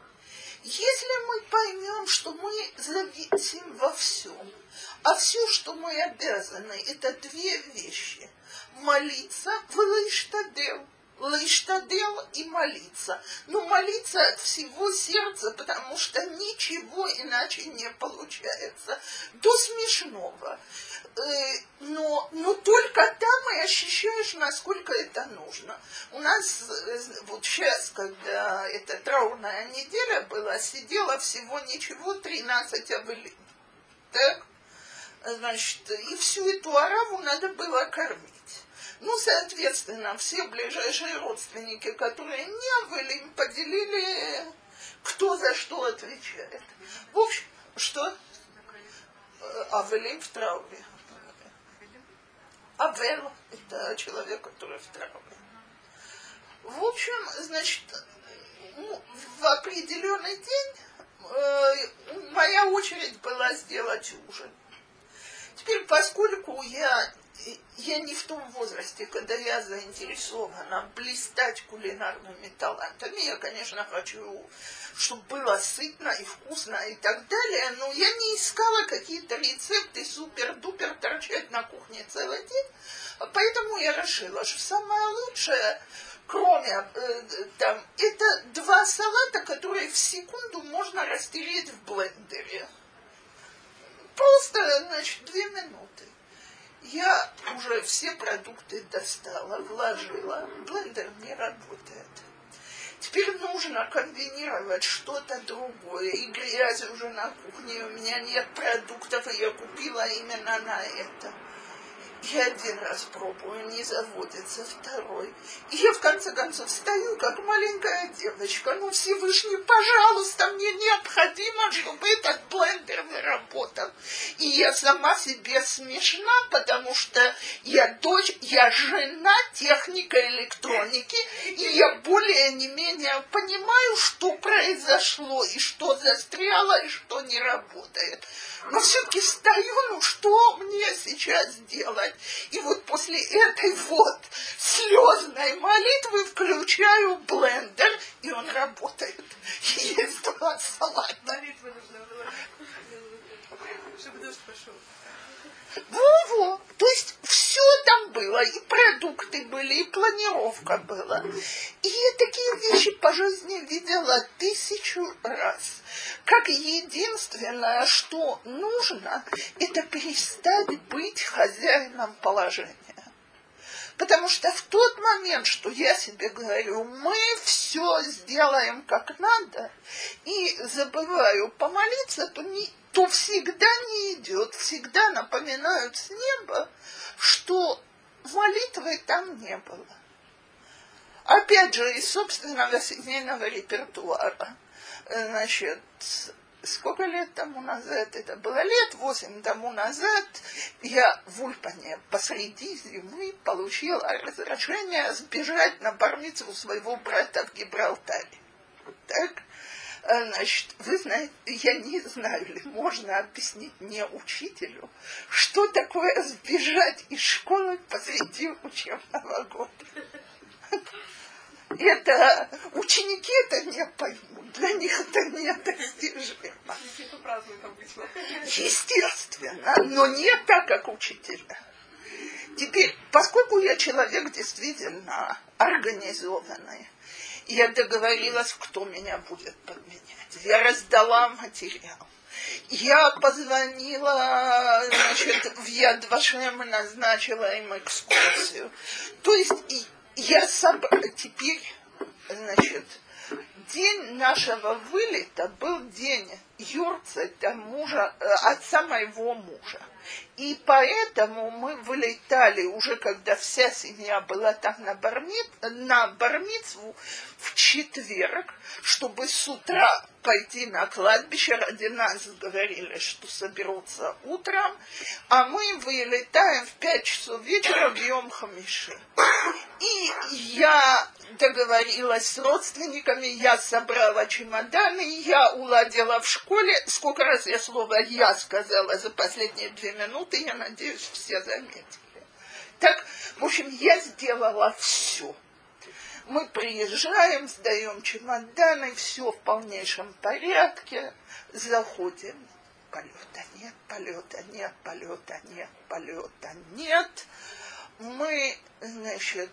Если мы поймем, что мы зависим во всем, а все, что мы обязаны, это две вещи. Молиться в лейштадел. Лейштадел и молиться. Но молиться от всего сердца, потому что ничего иначе не получается. До смешного. Но, но только там и ощущаешь, насколько это нужно. У нас вот сейчас, когда эта траурная неделя была, сидела всего ничего тринадцать авелин. Так? Значит, и всю эту араву надо было кормить. Ну, соответственно, все ближайшие родственники, которые не были, им поделили, кто за что отвечает. В общем, что? Авелим в трауре. Авел – это человек, который в трауре. В общем, значит, ну, в определенный день э, моя очередь была сделать ужин. Теперь, поскольку я, я не в том возрасте, когда я заинтересована блистать кулинарными талантами, я, конечно, хочу, чтобы было сытно и вкусно и так далее, но я не искала какие-то рецепты супер-дупер торчать на кухне целый день, поэтому я решила, что самое лучшее, кроме э, там, это два салата, которые в секунду можно растереть в блендере. Просто, значит, две минуты. Я уже все продукты достала, вложила. Блендер не работает. Теперь нужно комбинировать что-то другое. И грязи уже на кухне, у меня нет продуктов, и я купила именно на это. я один раз пробую, не заводится, второй. И я в конце концов стою, как маленькая девочка. Ну, Всевышний, пожалуйста, мне необходимо, чтобы этот блендер заработал. И я сама себе смешна, потому что я дочь, я жена техника электроники, и я более не менее понимаю, что произошло, и что застряло, и что не работает. Но все-таки стою, ну что мне сейчас делать? И вот после этой вот слезной молитвы включаю блендер, и он работает. И есть два салата. Молитва нужна была, чтобы дождь пошел. Во-во. То есть все там было, и продукты были, и планировка была. И я такие вещи по жизни видела тысячу раз. Как единственное, что нужно, это перестать быть хозяином положения. Потому что в тот момент, что я себе говорю, мы все сделаем как надо, и забываю помолиться, то, не, то всегда не идет, всегда напоминают с неба, что молитвы там не было. Опять же, из собственного семейного репертуара. Значит, сколько лет тому назад, это было лет восемь тому назад, я в Ульпане посреди зимы получила разрешение сбежать на бар-мицву своего брата в Гибралтаре. Так, значит, вы знаете, я не знаю, ли можно объяснить мне, учителю, что такое сбежать из школы посреди учебного года. Это ученики это не поймут, для них это недостижимо. Естественно, но не так, как учителя. Теперь, поскольку я человек действительно организованный, я договорилась, кто меня будет подменять. Я раздала материал. Я позвонила, значит, в Яд Вашем, назначила им экскурсию. То есть я собрала, теперь, значит, день нашего вылета был день юрцета мужа, отца моего мужа. И поэтому мы вылетали уже, когда вся семья была там на бармит, на бармицву в четверг, чтобы с утра пойти на кладбище. Ради нас говорили, что соберутся утром, а мы вылетаем в пять часов вечера в Йом Хамиши. И я договорилась с родственниками, я собрала чемоданы, я уладила в школе. Сколько раз я слово «я» сказала за последние две минуты, я надеюсь, все заметили. Так, в общем, я сделала все. Мы приезжаем, сдаем чемоданы, все в полнейшем порядке, заходим. Полета нет, полета нет, полета нет, полета нет. Мы, значит,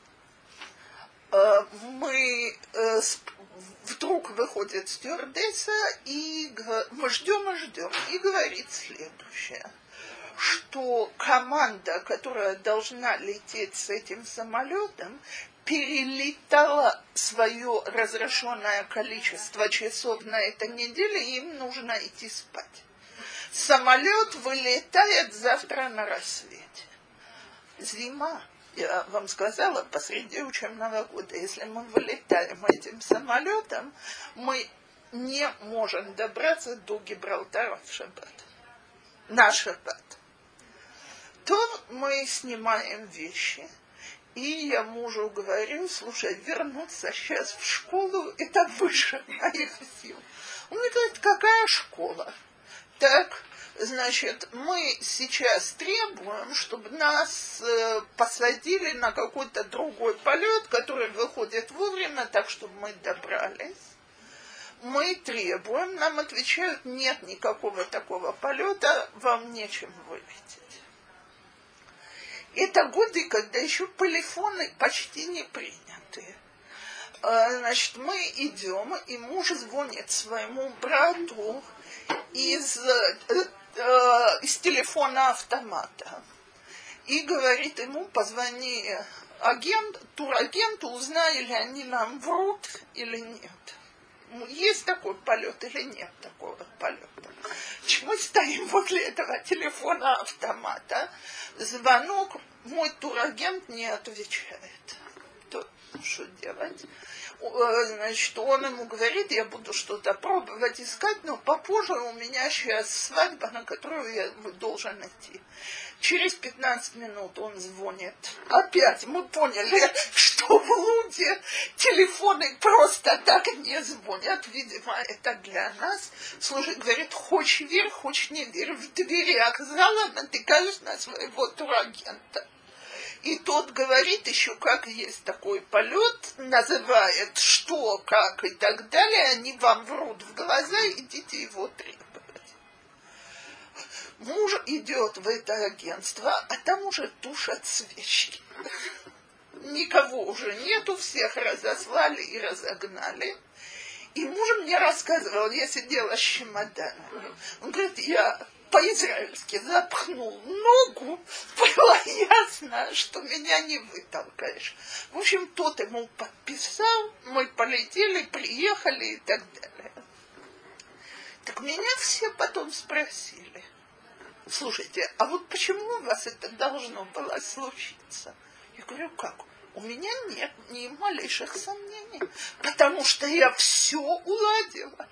мы вдруг выходит стюардесса, и мы ждем и ждем, и говорит следующее, что команда, которая должна лететь с этим самолетом, перелетала свое разрешенное количество часов на этой неделе, и им нужно идти спать. Самолет вылетает завтра на рассвете. Зима. Я вам сказала, посреди учебного года, если мы вылетаем этим самолетом, мы не можем добраться до Гибралтара в шаббат. На шаббат. То мы снимаем вещи, и я мужу говорю, слушай, вернуться сейчас в школу, это выше моих сил. Он мне говорит, какая школа? Так, значит, мы сейчас требуем, чтобы нас э, посадили на какой-то другой полет, который выходит вовремя, так, чтобы мы добрались. Мы требуем, нам отвечают, нет никакого такого полета, вам нечем вылететь. Это годы, когда еще полифоны почти не приняты. Значит, мы идем, и муж звонит своему брату из, э, э, из телефона автомата и говорит ему, позвони агент, турагенту, узнай, или они нам врут или нет. Есть такой полет или нет такого полета? Мы стоим возле этого телефона автомата, звонок, мой турагент не отвечает. То, что делать? Значит, он ему говорит, я буду что-то пробовать искать, но попозже у меня сейчас свадьба, на которую я должен идти. Через пятнадцать минут он звонит. Опять мы поняли, что в Луде телефоны просто так не звонят. Видимо, это для нас. Слушай, говорит, хочешь верь, хочешь не верь. В дверях зала натыкаешь на своего турагента. И тот говорит еще, как есть такой полет, называет что, как и так далее. Они вам врут в глаза, идите его требовать. Муж идет в это агентство, а там уже тушат свечки. Никого уже нету, всех разослали и разогнали. И муж мне рассказывал, я сидела с чемоданом. Он говорит, я по-израильски запхнул ногу, было ясно, что меня не вытолкаешь. В общем, тот ему подписал, мы полетели, приехали и так далее. Так меня все потом спросили, слушайте, а вот почему у вас это должно было случиться? Я говорю, как? У меня нет ни малейших сомнений, потому что я все уладила.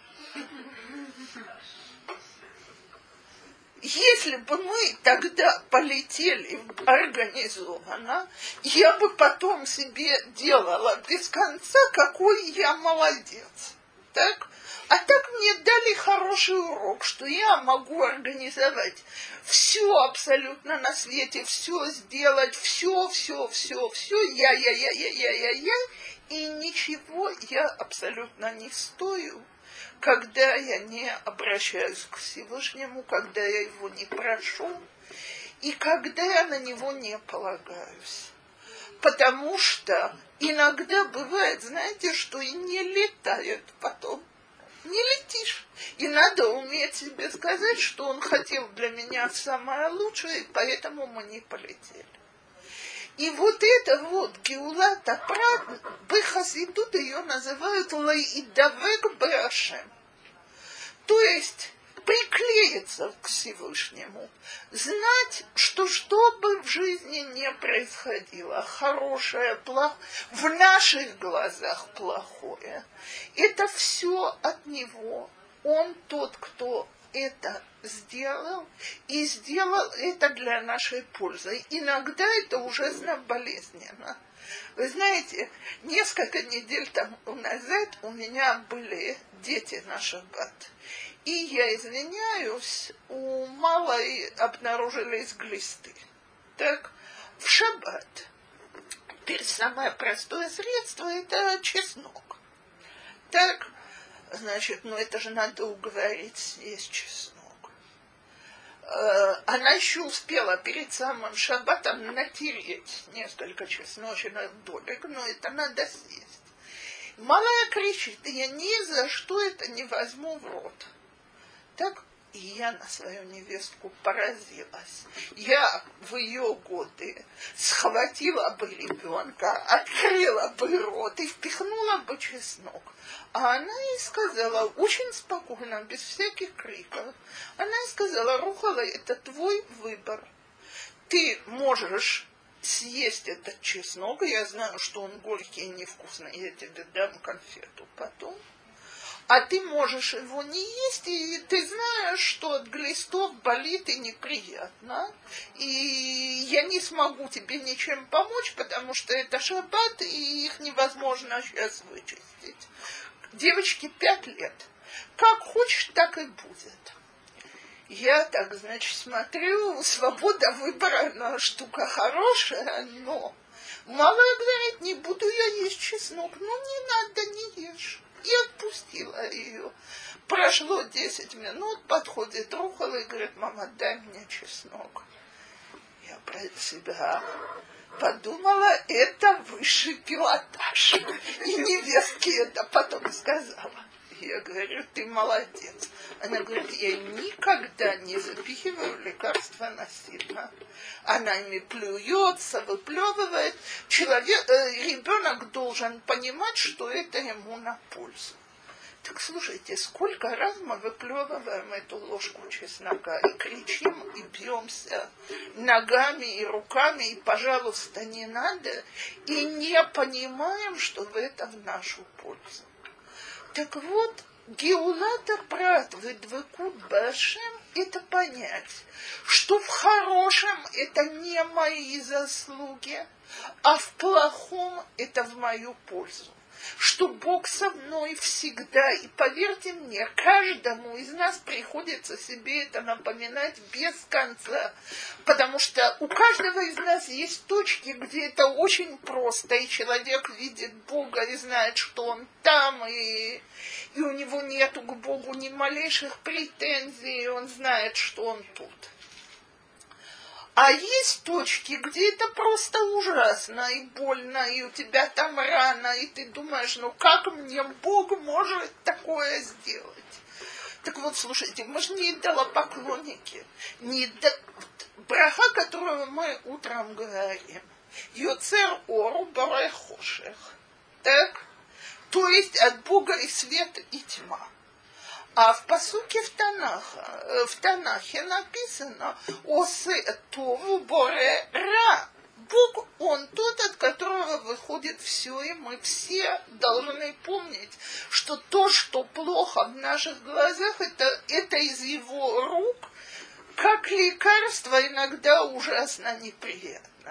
Если бы мы тогда полетели организованно, я бы потом себе делала без конца, какой я молодец. Так? А так мне дали хороший урок, что я могу организовать все абсолютно на свете, все сделать, все, все, все, все, я, я, я, я, я, я, я, и ничего я абсолютно не стою, когда я не обращаюсь к Всевышнему, когда я его не прошу, и когда я на него не полагаюсь. Потому что иногда бывает, знаете, что и не летает потом. Не летишь. И надо уметь себе сказать, что он хотел для меня самое лучшее, и поэтому мы не полетели. И вот это вот Геулат Апрат, бехасидут ее называют лаидавек беашем. То есть приклеиться к Всевышнему, знать, что что бы в жизни не происходило, хорошее, плохое, в наших глазах плохое, это все от него. Он тот, кто это сделал, и сделал это для нашей пользы. Иногда это ужасно болезненно. Вы знаете, несколько недель тому назад у меня были дети на шаббат. И я извиняюсь, у малой обнаружились глисты. Так, в шаббат. Теперь самое простое средство – это чеснок. Так, значит, ну это же надо уговорить съесть чеснок. Она еще успела перед самым шаббатом натереть несколько чесночных долек, но это надо съесть. Малая кричит, я ни за что это не возьму в рот. Так, и я на свою невестку поразилась. Я в ее годы схватила бы ребенка, открыла бы рот и впихнула бы чеснок. А она ей сказала, очень спокойно, без всяких криков, она ей сказала, Рухала, это твой выбор. Ты можешь съесть этот чеснок, я знаю, что он горький и невкусный, я тебе дам конфету потом. А ты можешь его не есть, и ты знаешь, что от глистов болит и неприятно. И я не смогу тебе ничем помочь, потому что это шаббат, и их невозможно сейчас вычистить. Девочке пять лет. Как хочешь, так и будет. Я так, значит, смотрю, свобода выбора, она штука хорошая, но малая говорит, не буду я есть чеснок. Ну, не надо, не ешь. И отпустила ее. Прошло десять минут, подходит Рухала и говорит, мама, дай мне чеснок. Я про себя подумала, это высший пилотаж. И невестке это потом сказала. Я говорю, ты молодец. Она говорит, я никогда не запихиваю лекарства насильно. Она ими плюется, выплевывает. Человек, э, ребенок должен понимать, что это ему на пользу. Так слушайте, сколько раз мы выплевываем эту ложку чеснока и кричим, и бьемся ногами и руками, и, пожалуйста, не надо, и не понимаем, что в этом в нашу пользу. Так вот, Геулата прат выдвыкут башем – это понять, что в хорошем это не мои заслуги, а в плохом это в мою пользу. Что Бог со мной всегда. И поверьте мне, каждому из нас приходится себе это напоминать без конца. Потому что у каждого из нас есть точки, где это очень просто. И человек видит Бога и знает, что Он там. И, и у него нету к Богу ни малейших претензий. И он знает, что Он тут. А есть точки, где это просто ужасно и больно, и у тебя там рана, и ты думаешь, ну как мне Бог может такое сделать? Так вот, слушайте, мы же не идолопоклонники. Не идол... Браха, которую мы утром говорим, Йоцер ору барай хошех. Так? То есть от Бога и свет, и тьма. А в пасуке в, Танаха, в Танахе написано «Осе тову боре ра». Бог, Он тот, от которого выходит все, и мы все должны помнить, что то, что плохо в наших глазах, это, это из Его рук, как лекарство, иногда ужасно неприятно.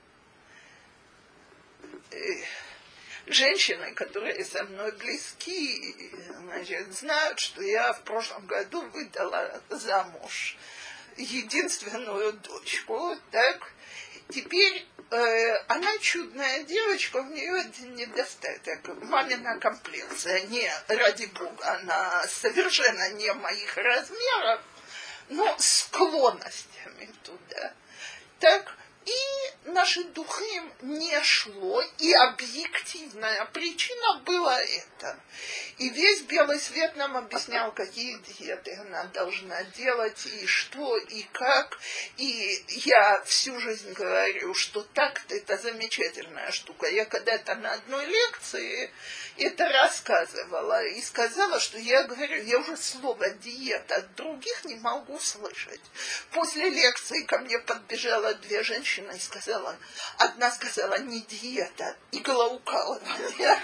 Женщины, которые со мной близки, значит, знают, что я в прошлом году выдала замуж единственную дочку, так? Теперь э, она чудная девочка, у нее один недостаток. Мамина комплекция, не, ради Бога, она совершенно не моих размеров, но склонностями туда. Так? И наши духи им не шло, и объективная причина была это. И весь белый свет нам объяснял, какие диеты она должна делать, и что, и как. И я всю жизнь говорю, что такт – это замечательная штука. Я когда-то на одной лекции это рассказывала и сказала, что я говорю, я уже слово диета от других не могу слышать. После лекции ко мне подбежала две женщины и сказала, одна сказала, не диета, иглоукалывание.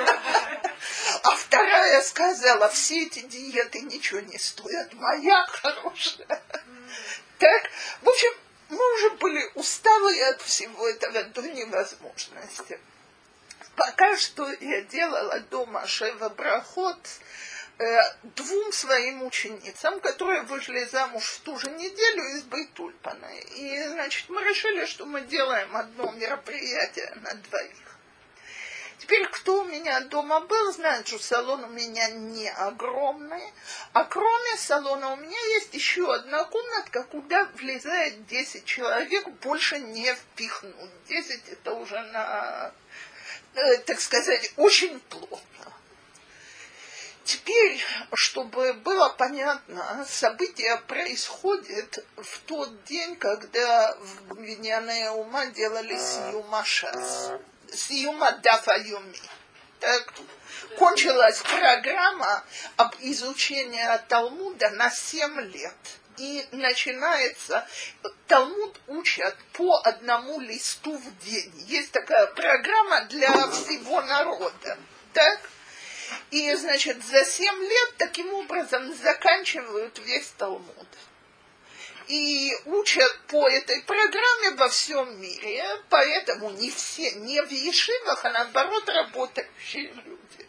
А вторая сказала, все эти диеты ничего не стоят, моя хорошая. Так, в общем, мы уже были усталые от всего этого до невозможности. Пока что я делала дома шева брахот э, двум своим ученицам, которые вышли замуж в ту же неделю из Бейтульпана. И, значит, мы решили, что мы делаем одно мероприятие на двоих. Теперь, кто у меня дома был, знает, что салон у меня не огромный. А кроме салона у меня есть еще одна комнатка, куда влезает десять человек, больше не впихнуть. десять это уже на... так сказать, очень плотно. Теперь, чтобы было понятно, событие происходит в тот день, когда в Биньяне Ума делали Сиюма Шас, Сиюма Дафа Юми. Так, кончилась программа об изучении Талмуда на семь лет. И начинается, Талмуд учат по одному листу в день. Есть такая программа для всего народа. Так? И, значит, за семь лет таким образом заканчивают весь Талмуд. И учат по этой программе во всем мире, поэтому не все, не в ешивах, а наоборот работающие люди.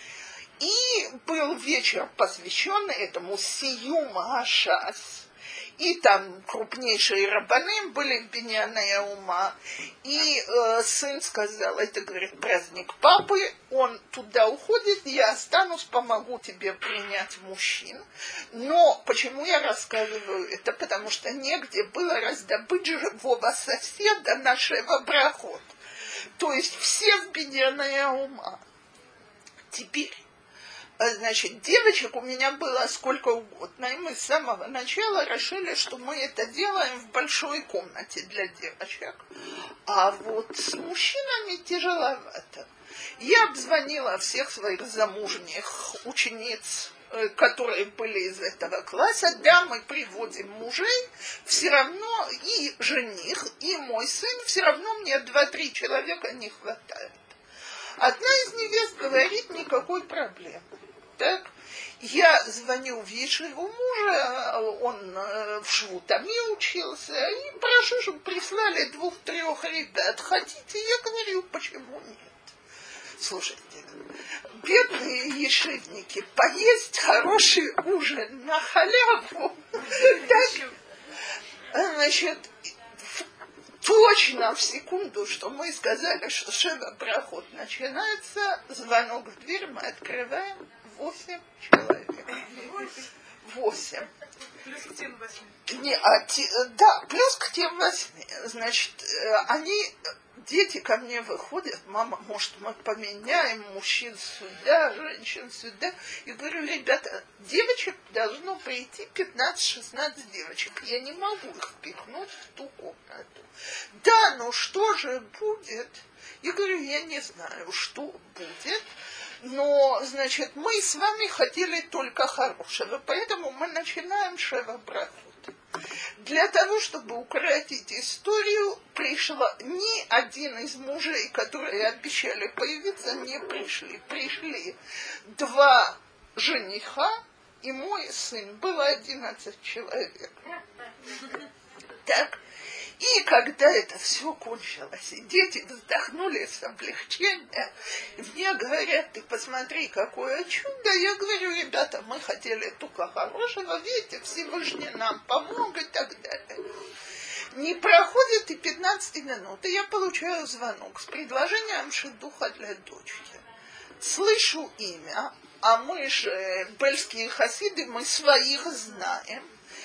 И был вечер, посвященный этому Сиюма Ашас. И там крупнейшие раббаны были в Биньяне Ума. И э, сын сказал, это, говорит, праздник папы, он туда уходит, я останусь, помогу тебе принять мужчин. Но почему я рассказываю это? Потому что негде было раздобыть живого соседа нашего брахот. То есть все в Биньяне Ума. Теперь. Значит, девочек у меня было сколько угодно, и мы с самого начала решили, что мы это делаем в большой комнате для девочек. А вот с мужчинами тяжеловато. Я обзвонила всех своих замужних учениц, которые были из этого класса. Да, мы приводим мужей, все равно и жених, и мой сын, все равно мне два-три человека не хватает. Одна из невест говорит, никакой проблемы. Так, я звоню в ешиву мужа, он в Швутами учился, и прошу, чтобы прислали двух-трех ребят. Хотите? Я говорю, почему нет? Слушайте, бедные ешивники, поесть хороший ужин на халяву, так, значит, точно в секунду, что мы сказали, что шева брахот начинается, звонок в дверь, мы открываем, восемь человек. Восемь. Плюс к тем восьми. Не, а, те, да, плюс к тем восьми. Значит, они, дети ко мне выходят, мама, может, мы поменяем мужчин сюда, женщин сюда. И говорю, ребята, девочек должно прийти пятнадцать-шестнадцать девочек. Я не могу их впихнуть в ту комнату. Да, но что же будет? Я говорю, я не знаю, что будет. Но, значит, мы с вами хотели только хорошего, поэтому мы начинаем шева брахот. Для того, чтобы укоротить историю, пришла ни один из мужей, которые обещали появиться, не пришли. Пришли два жениха и мой сын. Было одиннадцать человек. Так. И когда это все кончилось, и дети вздохнули с облегчением, мне говорят, ты посмотри, какое чудо. Я говорю, ребята, мы хотели только хорошего, видите, Всевышний нам помог и так далее. Не проходит и пятнадцать минут, и я получаю звонок с предложением шидуха для дочки. Слышу имя, а мы же бельские хасиды, мы своих знаем.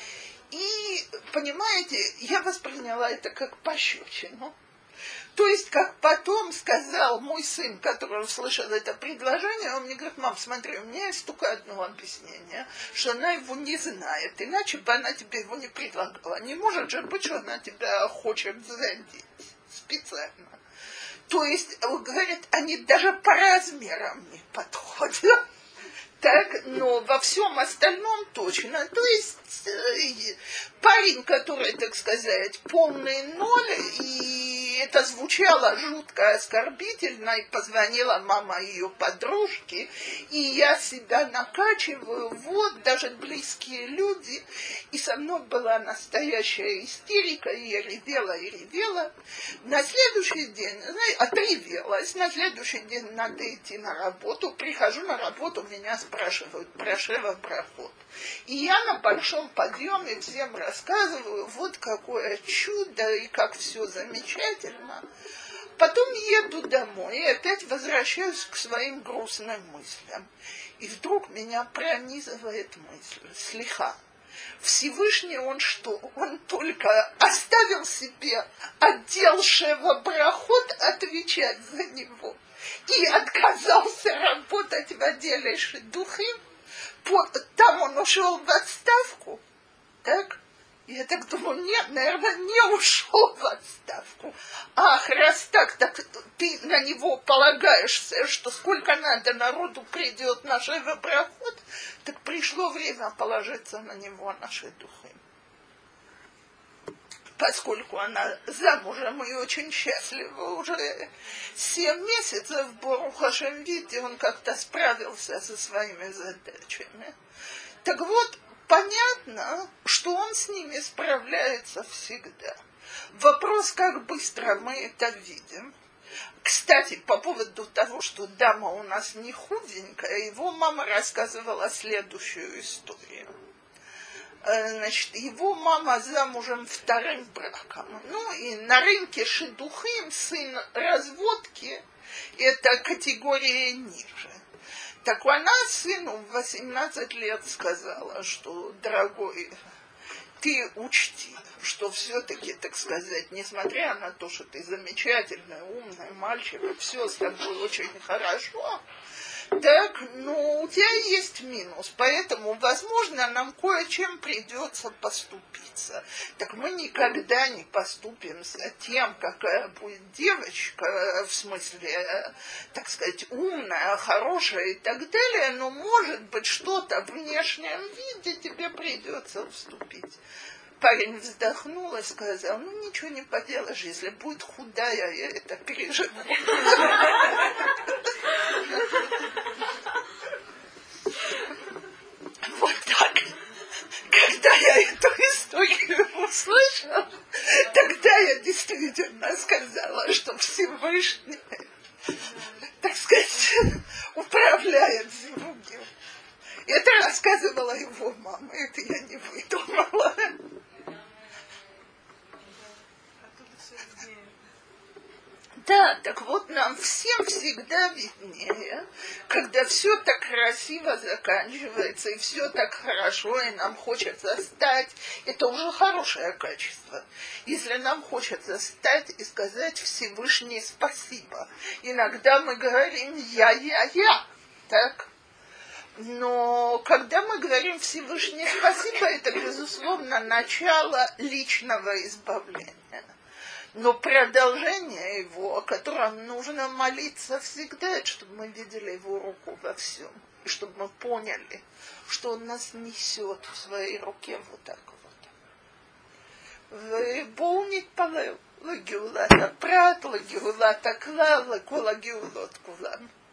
И, понимаете, я восприняла это как пощечину. То есть, как потом сказал мой сын, который услышал это предложение, он мне говорит, мам, смотри, у меня есть только одно объяснение, что она его не знает, иначе бы она тебе его не предлагала. Не может же быть, что она тебя хочет задеть специально. То есть, говорят, они даже по размерам не подходят. Так, но во всем остальном точно. То есть э, парень, который, так сказать, полный ноль, и это звучало жутко оскорбительно, и позвонила мама ее подружки, и я себя накачиваю, вот, даже близкие люди, и со мной была настоящая истерика, и я ревела и ревела. На следующий день, знаете, отревелась, на следующий день надо идти на работу, прихожу на работу, меня спрашивают про шева брахот. И я на большом подъеме всем рассказываю, вот какое чудо и как все замечательно. Потом еду домой и опять возвращаюсь к своим грустным мыслям. И вдруг меня пронизывает мысль, слиха. Всевышний он что? Он только оставил себе отдел шева брахот отвечать за него. И отказался работать в отделе шидухим. Там он ушел в отставку. Так? Я так думаю, нет, наверное, не ушел в отставку. Ах, раз так, так ты на него полагаешься, что сколько надо народу придет на шева брахот, так пришло время положиться на него, на шидухим. Поскольку она замужем и очень счастлива уже семь месяцев, в Борух Ашем виде он как-то справился со своими задачами. Так вот, понятно, что он с ними справляется всегда. Вопрос, как быстро мы это видим. Кстати, по поводу того, что дама у нас не худенькая, его мама рассказывала следующую историю. Значит, его мама замужем вторым браком. Ну, и на рынке шидухим сын разводки – это категория ниже. Так она сыну в восемнадцать лет сказала, что, дорогой, ты учти, что все-таки, так сказать, несмотря на то, что ты замечательный, умный мальчик, и все с тобой очень хорошо, Так, ну, у тебя есть минус, поэтому, возможно, нам кое-чем придется поступиться. Так мы никогда не поступимся тем, какая будет девочка, в смысле, так сказать, умная, хорошая и так далее, но, может быть, что-то в внешнем виде тебе придется уступить. Парень вздохнул и сказал, ну, ничего не поделаешь, если будет худая, я это переживу. Вот так. Когда я эту историю услышала, тогда я действительно сказала, что Всевышний, так сказать, управляет зимой. Это рассказывала его мама, это я не выдумала. Да, так вот нам всем всегда виднее, когда все так красиво заканчивается, и все так хорошо, и нам хочется стать, это уже хорошее качество. Если нам хочется стать и сказать Всевышний спасибо, иногда мы говорим «я-я-я», так? Но когда мы говорим Всевышний спасибо, это, безусловно, начало личного избавления. Но продолжение его, о котором нужно молиться всегда, чтобы мы видели его руку во всем. И чтобы мы поняли, что он нас несет в своей руке вот так вот. ובואו נתפלל לגאולת הפרט, לגאולת הכלל, לכל הגאולות כולם.